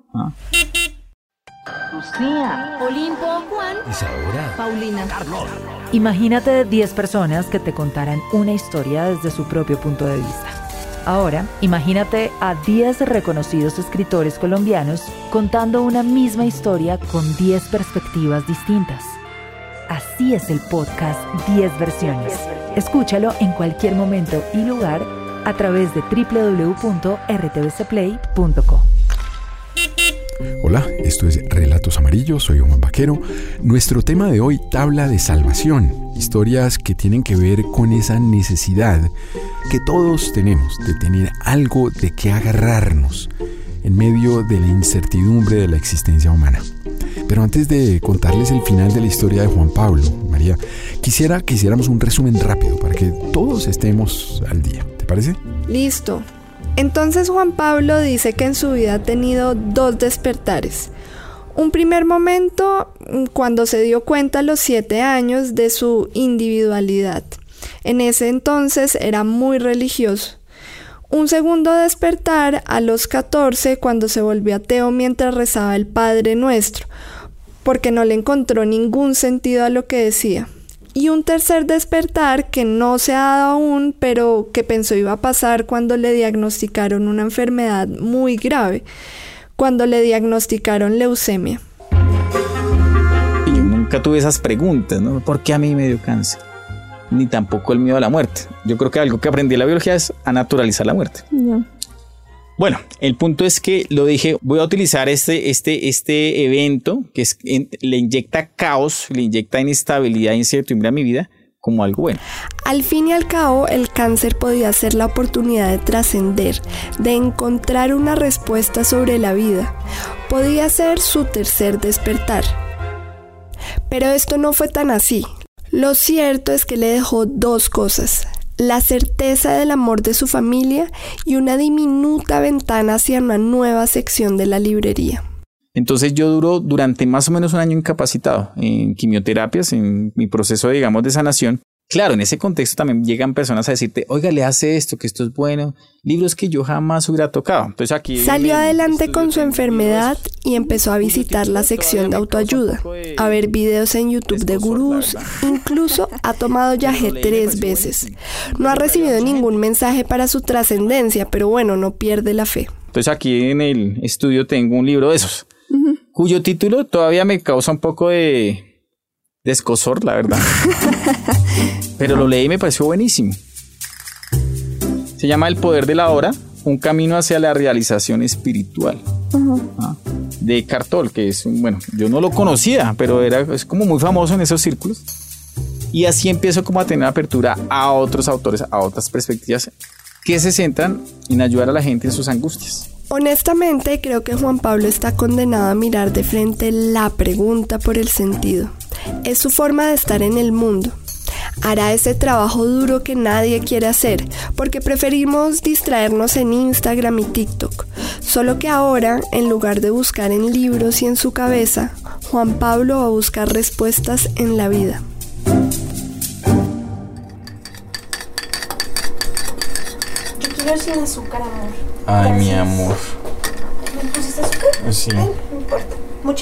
Lucía, Olimpo, Juan, Isaura, Paulina, Carlos. Imagínate 10 personas que te contaran una historia desde su propio punto de vista. Ahora, imagínate a 10 reconocidos escritores colombianos contando una misma historia con 10 perspectivas distintas. Así es el podcast 10 versiones. Escúchalo en cualquier momento y lugar a través de www.rtvcplay.co. Hola, esto es Relatos Amarillos, soy Juan Vaquero. Nuestro tema de hoy, tabla de salvación. Historias que tienen que ver con esa necesidad que todos tenemos de tener algo de qué agarrarnos en medio de la incertidumbre de la existencia humana. Pero antes de contarles el final de la historia de Juan Pablo, María, quisiera que hiciéramos un resumen rápido para que todos estemos al día. ¿Te parece? Listo. Entonces Juan Pablo dice que en su vida ha tenido 2 despertares. Un primer momento cuando se dio cuenta a los 7 años de su individualidad. En ese entonces era muy religioso. Un segundo despertar a los 14 cuando se volvió ateo mientras rezaba el Padre Nuestro, porque no le encontró ningún sentido a lo que decía. Y un tercer despertar que no se ha dado aún, pero que pensó iba a pasar cuando le diagnosticaron una enfermedad muy grave, cuando le diagnosticaron leucemia. Yo nunca tuve esas preguntas, ¿no? ¿Por qué a mí me dio cáncer? Ni tampoco el miedo a la muerte. Yo creo que algo que aprendí en la biología es a naturalizar la muerte. No. Bueno, el punto es que lo dije, voy a utilizar este evento que le inyecta caos, le inyecta inestabilidad e incertidumbre a mi vida como algo bueno. Al fin y al cabo, el cáncer podía ser la oportunidad de trascender, de encontrar una respuesta sobre la vida. Podía ser su tercer despertar. Pero esto no fue tan así. Lo cierto es que le dejó 2 cosas: la certeza del amor de su familia y una diminuta ventana hacia una nueva sección de la librería. Entonces yo duro durante más o menos un año incapacitado en quimioterapias, en mi proceso, digamos, de sanación. Claro, en ese contexto también llegan personas a decirte, oiga, le hace esto, que esto es bueno, libros que yo jamás hubiera tocado. Entonces aquí salió adelante con su enfermedad y empezó a visitar la sección de autoayuda, a ver videos en YouTube de gurús, incluso ha tomado yagé 3 veces. No ha recibido ningún mensaje para su trascendencia, pero bueno, no pierde la fe. Entonces aquí en el estudio tengo un libro de esos, cuyo título todavía me causa un poco de escozor, la verdad. Pero lo leí y me pareció buenísimo. Se llama El poder de la hora, un camino hacia la realización espiritual. De Eckhart Tolle, que es yo no lo conocía, pero es como muy famoso en esos círculos. Y así empiezo como a tener apertura a otros autores, a otras perspectivas que se centran en ayudar a la gente en sus angustias. Honestamente, creo que Juan Pablo está condenado a mirar de frente la pregunta por el sentido. Es su forma de estar en el mundo. hará ese trabajo duro que nadie quiere hacer, porque preferimos distraernos en Instagram y TikTok. Solo que ahora, en lugar de buscar en libros y en su cabeza, Juan Pablo va a buscar respuestas en la vida. Yo quiero sin azúcar, amor. Ay, Gracias. mi amor. ¿Me pusiste azúcar? Sí. Ay, no importa. ¿Mucha?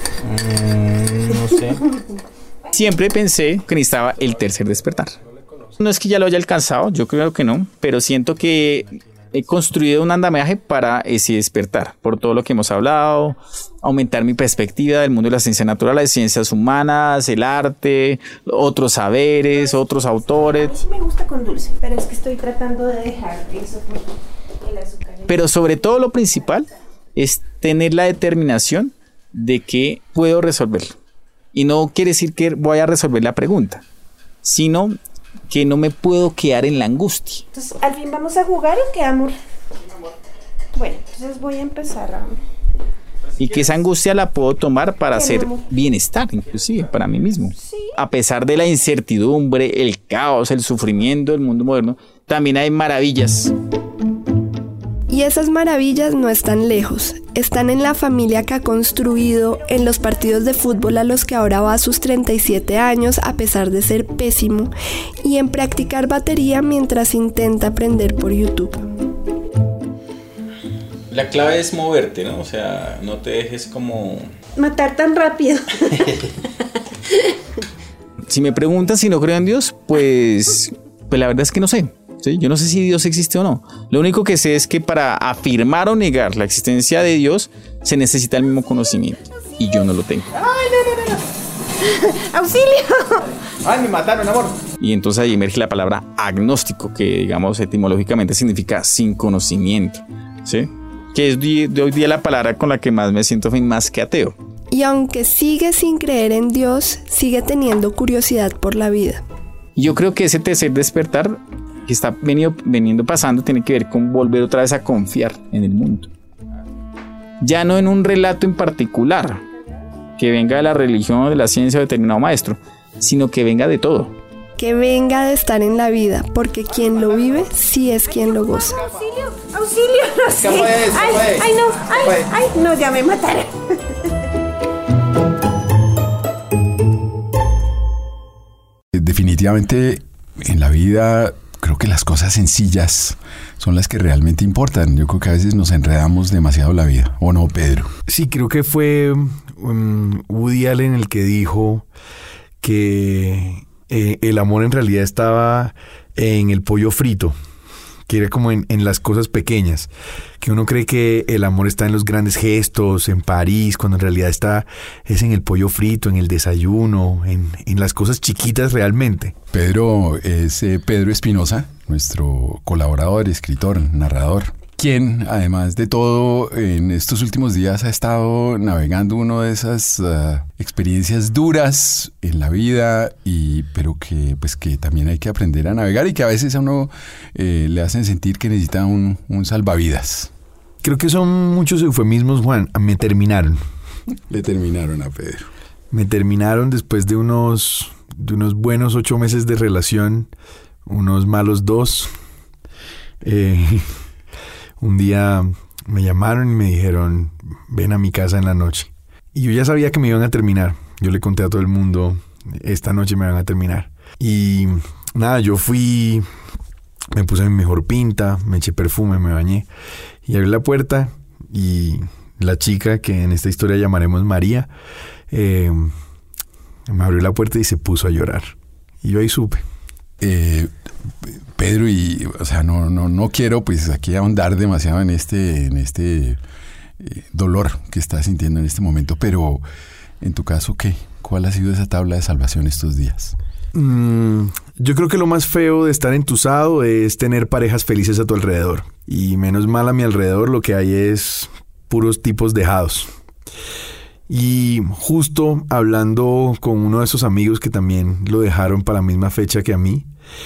No sé. Siempre pensé que necesitaba el tercer despertar. No es que ya lo haya alcanzado, yo creo que no, pero siento que he construido un andamiaje para ese despertar, por todo lo que hemos hablado, aumentar mi perspectiva del mundo de la ciencia natural, las ciencias humanas, el arte, otros saberes, otros autores. A mí sí me gusta con dulce, pero es que estoy tratando de dejar eso por el azúcar. Pero sobre todo lo principal es tener la determinación de que puedo resolverlo. Y no quiere decir que voy a resolver la pregunta, sino que no me puedo quedar en la angustia. Entonces, ¿al fin vamos a jugar o qué, amor? Bueno, entonces voy a empezar a... Y que esa angustia la puedo tomar para hacer bienestar, inclusive para mí mismo. Sí. A pesar de la incertidumbre, el caos, el sufrimiento del mundo moderno, también hay maravillas. Y esas maravillas no están lejos, están en la familia que ha construido, en los partidos de fútbol a los que ahora va a sus 37 años a pesar de ser pésimo, y en practicar batería mientras intenta aprender por YouTube. La clave es moverte, ¿no? O sea, no te dejes como... matar tan rápido. Si me preguntan si no creo en Dios, pues la verdad es que no sé. ¿Sí? Yo no sé si Dios existe o no. Lo único que sé es que para afirmar o negar la existencia de Dios se necesita el mismo conocimiento. Y yo no lo tengo. ¡Ay, no! ¡Auxilio! ¡Ay, me mataron, amor! Y entonces ahí emerge la palabra agnóstico, que digamos etimológicamente significa sin conocimiento. ¿Sí? Que es de hoy día la palabra con la que más me siento más que ateo. Y aunque sigue sin creer en Dios, sigue teniendo curiosidad por la vida. Yo creo que ese tercer despertar que está veniendo pasando tiene que ver con volver otra vez a confiar en el mundo. Ya no en un relato en particular, que venga de la religión o de la ciencia o de determinado maestro, sino que venga de todo. Que venga de estar en la vida, porque quien lo vive sí es quien lo goza. ¡Auxilio! ¡Auxilio! No sé. ¡Ay, no! ¡Ay, no! Ya me mataron. Definitivamente en la vida creo que las cosas sencillas son las que realmente importan. Yo creo que a veces nos enredamos demasiado la vida, ¿o no, Pedro? Sí, creo que fue Woody Allen el que dijo que el amor en realidad estaba en el pollo frito, que era como en las cosas pequeñas, que uno cree que el amor está en los grandes gestos, en París, cuando en realidad es en el pollo frito, en el desayuno, en las cosas chiquitas realmente. Pedro es Pedro Espinosa, nuestro colaborador, escritor, narrador, quien además de todo en estos últimos días ha estado navegando una de esas experiencias duras en la vida, pero que también hay que aprender a navegar y que a veces a uno le hacen sentir que necesita un salvavidas. Creo que son muchos eufemismos, Juan. Me terminaron. Le terminaron a Pedro. Me terminaron después de unos buenos 8 meses de relación, unos malos 2. Un día me llamaron y me dijeron, ven a mi casa en la noche. Y yo ya sabía que me iban a terminar. Yo le conté a todo el mundo, esta noche me van a terminar. Y nada, yo fui, me puse mi mejor pinta, me eché perfume, me bañé. Y abrí la puerta y la chica, que en esta historia llamaremos María, me abrió la puerta y se puso a llorar. Y yo ahí supe. Pedro, o sea, no quiero pues aquí ahondar demasiado en este dolor que estás sintiendo en este momento, pero en tu caso, ¿qué? ¿Cuál ha sido esa tabla de salvación estos días? Yo creo que lo más feo de estar entusado es tener parejas felices a tu alrededor. Y menos mal a mi alrededor lo que hay es puros tipos dejados. Y justo hablando con uno de esos amigos que también lo dejaron para la misma fecha que a mí,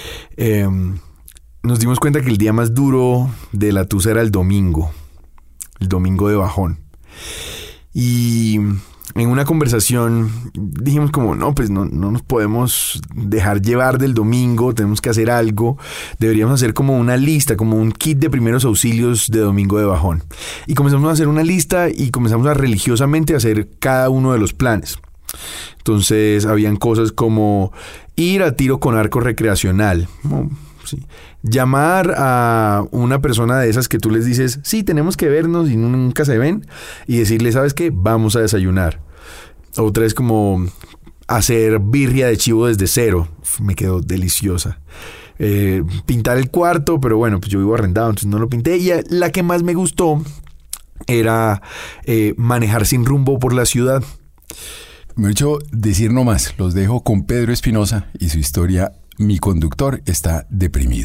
nos dimos cuenta que el día más duro de la tusa era el domingo de bajón. Y en una conversación dijimos como, no, pues no nos podemos dejar llevar del domingo, tenemos que hacer algo, deberíamos hacer como una lista, como un kit de primeros auxilios de domingo de bajón. Y comenzamos a hacer una lista y comenzamos a religiosamente hacer cada uno de los planes. Entonces habían cosas como ir a tiro con arco recreacional, sí. Llamar a una persona de esas que tú les dices, sí, tenemos que vernos y nunca se ven, y decirle, ¿sabes qué? Vamos a desayunar. Otra es como hacer birria de chivo desde cero. Me quedó deliciosa. Pintar el cuarto, pero bueno, pues yo vivo arrendado, entonces no lo pinté. Y la que más me gustó era manejar sin rumbo por la ciudad. Me he hecho decir no más. Los dejo con Pedro Espinosa y su historia. Mi conductor está deprimido.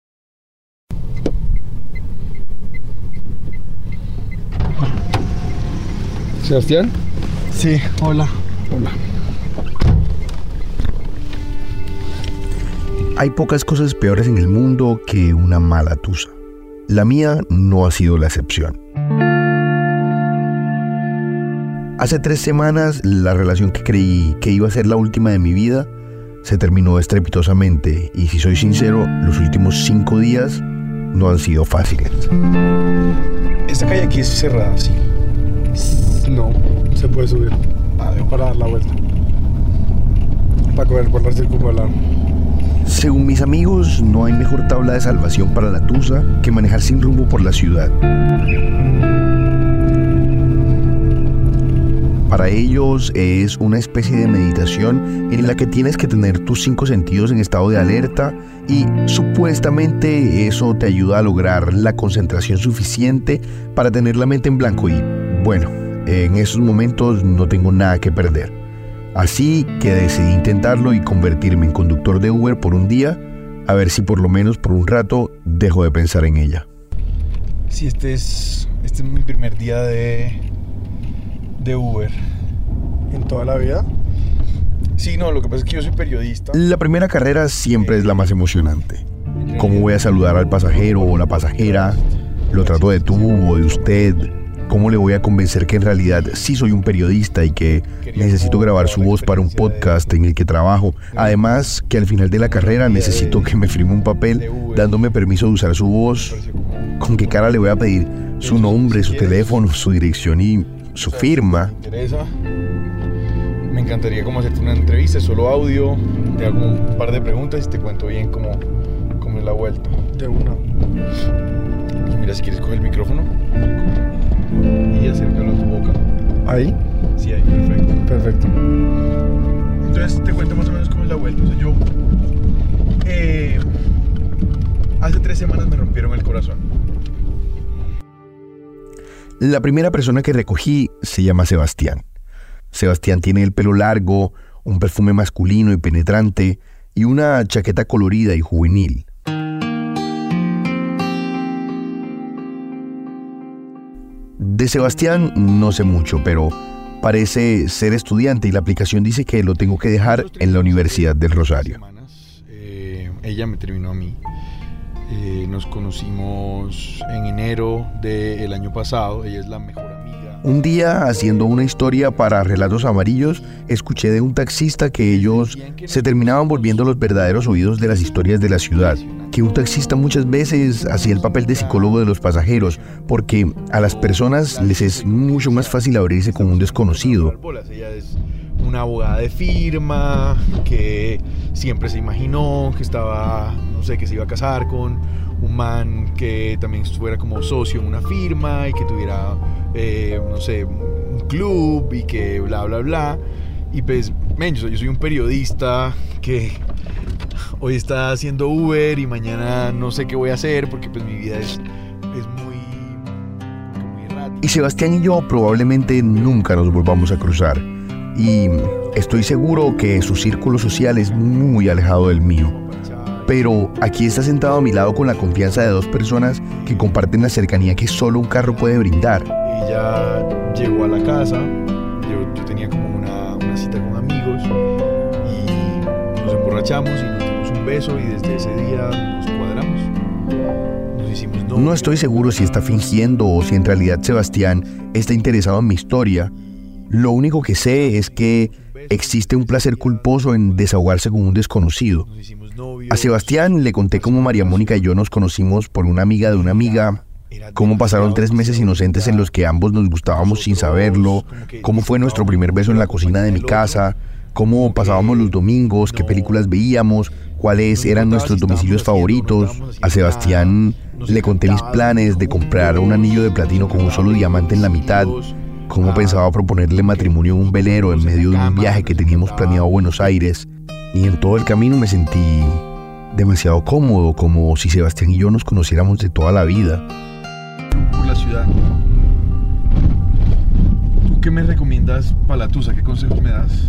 ¿Sebastián? Sí, hola. Hola. Hay pocas cosas peores en el mundo que una mala tusa. La mía no ha sido la excepción. Hace 3 semanas, la relación que creí que iba a ser la última de mi vida se terminó estrepitosamente, y si soy sincero, los últimos 5 días no han sido fáciles. Esta calle aquí es cerrada, sí. No, se puede subir. Para dar la vuelta. Para coger por la circunvalar. Según mis amigos, no hay mejor tabla de salvación para la tusa que manejar sin rumbo por la ciudad. Para ellos es una especie de meditación en la que tienes que tener tus 5 sentidos en estado de alerta, y supuestamente eso te ayuda a lograr la concentración suficiente para tener la mente en blanco. Y bueno, en esos momentos no tengo nada que perder. Así que decidí intentarlo y convertirme en conductor de Uber por un día, a ver si por lo menos por un rato dejo de pensar en ella. Sí, este es mi primer día de Uber. ¿En toda la vida? Sí, no, lo que pasa es que yo soy periodista. La primera carrera siempre es la más emocionante. ¿Cómo voy a saludar al pasajero o la pasajera? ¿Lo trato de tú o de usted? ¿Cómo le voy a convencer que en realidad sí soy un periodista y que necesito grabar su voz para un podcast en el que trabajo? Además, que al final de la carrera necesito que me firme un papel dándome permiso de usar su voz. ¿Con qué cara le voy a pedir su nombre, su teléfono, su dirección y su firma? Me encantaría como hacerte una entrevista, solo audio, te hago un par de preguntas y te cuento bien cómo es la vuelta. De una. Pues mira, si quieres coger el micrófono y acércalo a tu boca. ¿Ahí? Sí, ahí, perfecto. Perfecto. Entonces te cuento más o menos cómo es la vuelta. O sea, yo hace 3 semanas me rompieron el corazón. La primera persona que recogí se llama Sebastián. Sebastián tiene el pelo largo, un perfume masculino y penetrante y una chaqueta colorida y juvenil. De Sebastián no sé mucho, pero parece ser estudiante y la aplicación dice que lo tengo que dejar en la Universidad del Rosario. Ella me terminó a mí. Nos conocimos en enero del año pasado. Ella es la mejor amiga. Un día, haciendo una historia para Relatos Amarillos, escuché de un taxista que ellos se terminaban volviendo los verdaderos oídos de las historias de la ciudad. Que un taxista muchas veces hacía el papel de psicólogo de los pasajeros, porque a las personas les es mucho más fácil abrirse con un desconocido. Ella es una abogada de firma que siempre se imaginó que estaba, no sé, que se iba a casar con un man que también fuera como socio en una firma y que tuviera, no sé, un club y que bla, bla, bla. Y pues, yo soy un periodista que hoy está haciendo Uber y mañana no sé qué voy a hacer porque pues mi vida es muy errática. Y Sebastián y yo probablemente nunca nos volvamos a cruzar. Y estoy seguro que su círculo social es muy alejado del mío. Pero aquí está sentado a mi lado con la confianza de 2 personas que comparten la cercanía que solo un carro puede brindar. Ella llegó a la casa, yo tenía como una cita con amigos y nos emborrachamos y nos dimos un beso y desde ese día nos cuadramos. Nos hicimos novios. No estoy seguro si está fingiendo o si en realidad Sebastián está interesado en mi historia, Lo único que sé es que existe un placer culposo en desahogarse con un desconocido. A Sebastián le conté cómo María Mónica y yo nos conocimos por una amiga de una amiga, cómo pasaron 3 meses inocentes en los que ambos nos gustábamos sin saberlo, cómo fue nuestro primer beso en la cocina de mi casa, cómo pasábamos los domingos, qué películas veíamos, cuáles eran nuestros domicilios favoritos. A Sebastián le conté mis planes de comprar un anillo de platino con un solo diamante en la mitad, cómo pensaba proponerle matrimonio en un velero en medio de un viaje que teníamos planeado a Buenos Aires. Y en todo el camino me sentí demasiado cómodo, como si Sebastián y yo nos conociéramos de toda la vida. Por la ciudad. ¿Tú qué me recomiendas para la tusa? ¿Qué consejos me das?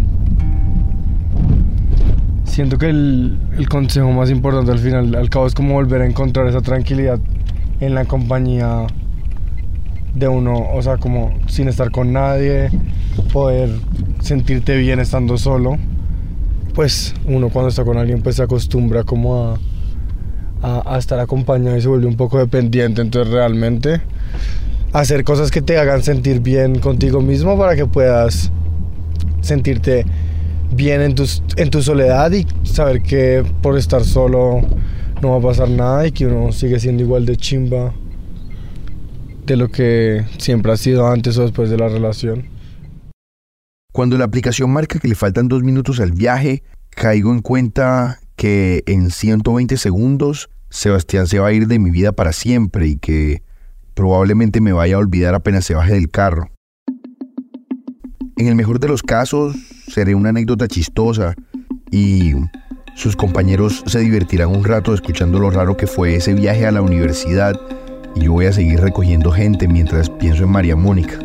Siento que el consejo más importante al cabo es como volver a encontrar esa tranquilidad en la compañía de uno, o sea, como sin estar con nadie, poder sentirte bien estando solo. Pues uno cuando está con alguien pues se acostumbra como a estar acompañado y se vuelve un poco dependiente, entonces realmente hacer cosas que te hagan sentir bien contigo mismo para que puedas sentirte bien en tu soledad y saber que por estar solo no va a pasar nada y que uno sigue siendo igual de chimba de lo que siempre ha sido antes o después de la relación. Cuando la aplicación marca que le faltan 2 minutos al viaje, caigo en cuenta que en 120 segundos Sebastián se va a ir de mi vida para siempre y que probablemente me vaya a olvidar apenas se baje del carro. En el mejor de los casos, seré una anécdota chistosa y sus compañeros se divertirán un rato escuchando lo raro que fue ese viaje a la universidad y yo voy a seguir recogiendo gente mientras pienso en María Mónica.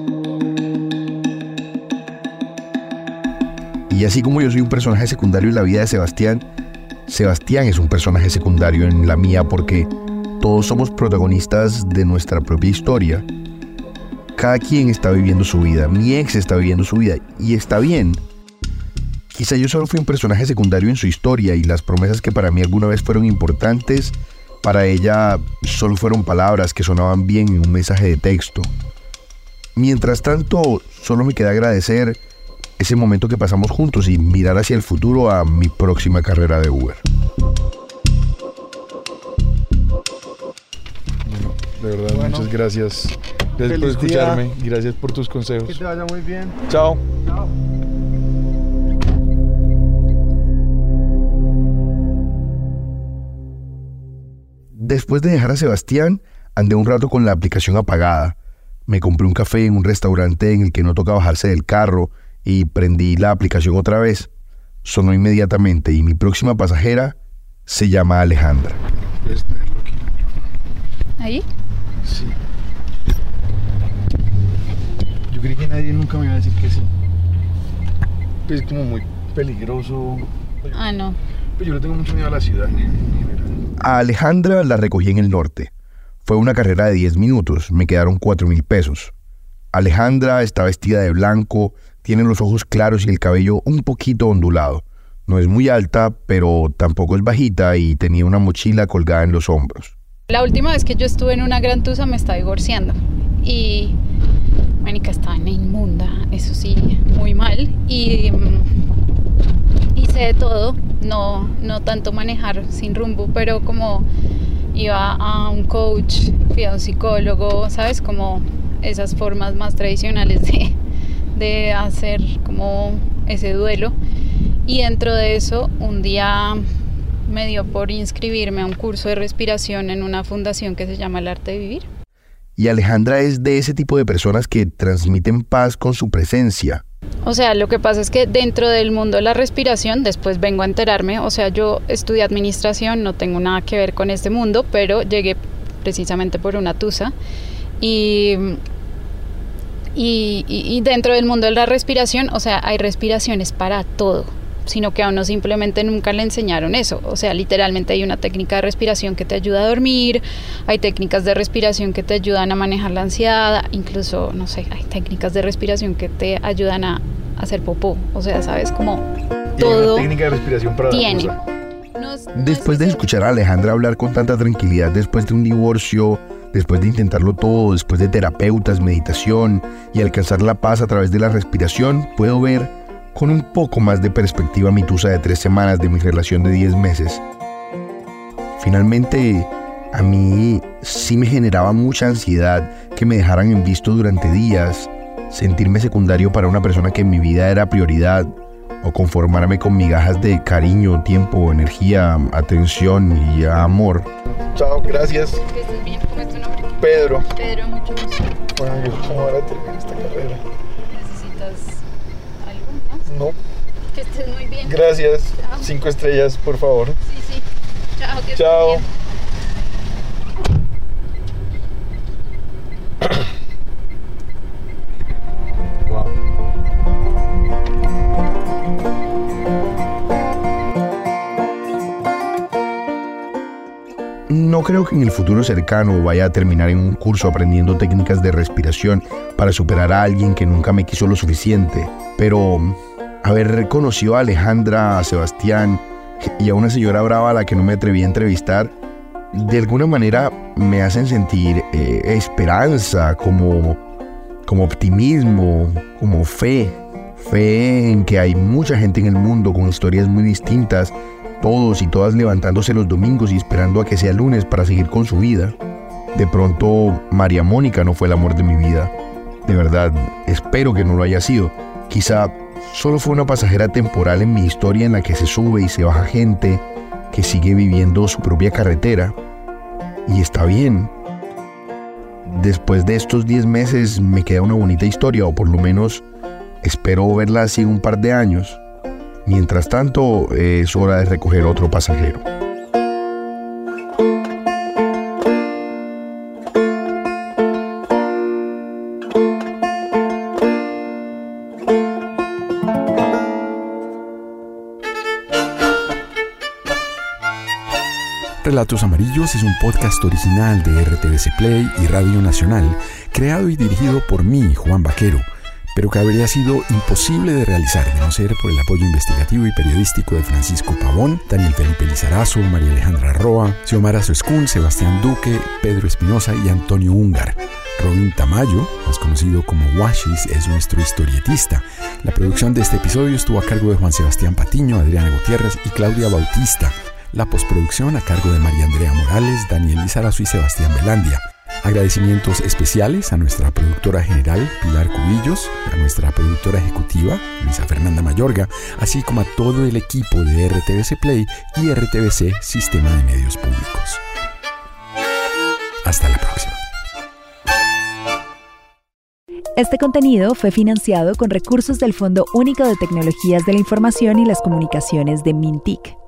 Y así como yo soy un personaje secundario en la vida de Sebastián, Sebastián es un personaje secundario en la mía porque todos somos protagonistas de nuestra propia historia. Cada quien está viviendo su vida, mi ex está viviendo su vida y está bien. Quizá yo solo fui un personaje secundario en su historia y las promesas que para mí alguna vez fueron importantes, para ella solo fueron palabras que sonaban bien en un mensaje de texto. Mientras tanto, solo me queda agradecer ese momento que pasamos juntos y mirar hacia el futuro a mi próxima carrera de Uber. Bueno, de verdad, muchas gracias. Gracias por escucharme, gracias por tus consejos. Que te vaya muy bien. Chao. Chao. Después de dejar a Sebastián, andé un rato con la aplicación apagada. Me compré un café en un restaurante en el que no toca bajarse del carro y prendí la aplicación otra vez. Sonó inmediatamente y mi próxima pasajera se llama Alejandra. ¿Puedes tenerlo aquí? ¿Ahí? Sí. Yo creí que nadie nunca me iba a decir que sí. Es como muy peligroso. Ah, no. Pero yo le tengo mucho miedo a la ciudad en general. A Alejandra la recogí en el norte. Fue una carrera de 10 minutos, me quedaron 4.000 pesos. Alejandra está vestida de blanco, tiene los ojos claros y el cabello un poquito ondulado. No es muy alta, pero tampoco es bajita y tenía una mochila colgada en los hombros. La última vez que yo estuve en una gran tusa me estaba divorciando y Mónica estaba en inmunda, eso sí, muy mal y hice de todo, no tanto manejar sin rumbo, pero como iba a un coach, fui a un psicólogo, ¿sabes? Como esas formas más tradicionales de hacer como ese duelo. Y dentro de eso, un día me dio por inscribirme a un curso de respiración en una fundación que se llama El Arte de Vivir. Y Alejandra es de ese tipo de personas que transmiten paz con su presencia. O sea, lo que pasa es que dentro del mundo de la respiración, después vengo a enterarme, o sea, yo estudié administración, no tengo nada que ver con este mundo, pero llegué precisamente por una tusa y dentro del mundo de la respiración, o sea, hay respiraciones para todo, sino que a uno simplemente nunca le enseñaron eso. O sea, literalmente hay una técnica de respiración que te ayuda a dormir, hay técnicas de respiración que te ayudan a manejar la ansiedad, incluso, no sé, hay técnicas de respiración que te ayudan a hacer popó. O sea, sabes, como todo técnica de respiración para tiene. Después de escuchar a Alejandra hablar con tanta tranquilidad después de un divorcio, Después de intentarlo todo, después de terapeutas, meditación y alcanzar la paz a través de la respiración, puedo ver con un poco más de perspectiva mi tusa de 3 semanas de mi relación de 10 meses. Finalmente, a mí sí me generaba mucha ansiedad que me dejaran en visto durante días, sentirme secundario para una persona que en mi vida era prioridad, o conformarme con migajas de cariño, tiempo, energía, atención y amor. Chao, gracias. Que estés bien, ¿cómo es tu nombre? Pedro. Pedro, mucho gusto. Bueno, yo como ahora termino esta carrera. ¿Necesitas algo, no? No. Que estés muy bien. Gracias. Chao. 5 estrellas, por favor. Sí. Chao, que estés Chao. bien. No creo que en el futuro cercano vaya a terminar en un curso aprendiendo técnicas de respiración para superar a alguien que nunca me quiso lo suficiente, pero haber conocido a Alejandra, a Sebastián y a una señora brava a la que no me atreví a entrevistar, de alguna manera me hacen sentir esperanza, como optimismo, como fe en que hay mucha gente en el mundo con historias muy distintas, todos y todas levantándose los domingos y esperando a que sea lunes para seguir con su vida. De pronto, María Mónica no fue el amor de mi vida. De verdad, espero que no lo haya sido. Quizá solo fue una pasajera temporal en mi historia en la que se sube y se baja gente que sigue viviendo su propia carretera. Y está bien. Después de estos 10 meses me queda una bonita historia, o por lo menos espero verla así en un par de años. Mientras tanto, es hora de recoger otro pasajero. Relatos Amarillos es un podcast original de RTVC Play y Radio Nacional, creado y dirigido por mí, Juan Vaquero, pero que habría sido imposible de realizar de no ser por el apoyo investigativo y periodístico de Francisco Pavón, Daniel Felipe Lizarazo, María Alejandra Roa, Xiomara Soescún, Sebastián Duque, Pedro Espinosa y Antonio Úngar. Robin Tamayo, más conocido como Washis, es nuestro historietista. La producción de este episodio estuvo a cargo de Juan Sebastián Patiño, Adriana Gutiérrez y Claudia Bautista. La postproducción a cargo de María Andrea Morales, Daniel Lizarazo y Sebastián Velandia. Agradecimientos especiales a nuestra productora general, Pilar Cubillos, a nuestra productora ejecutiva, Luisa Fernanda Mayorga, así como a todo el equipo de RTVC Play y RTVC Sistema de Medios Públicos. Hasta la próxima. Este contenido fue financiado con recursos del Fondo Único de Tecnologías de la Información y las Comunicaciones de MINTIC.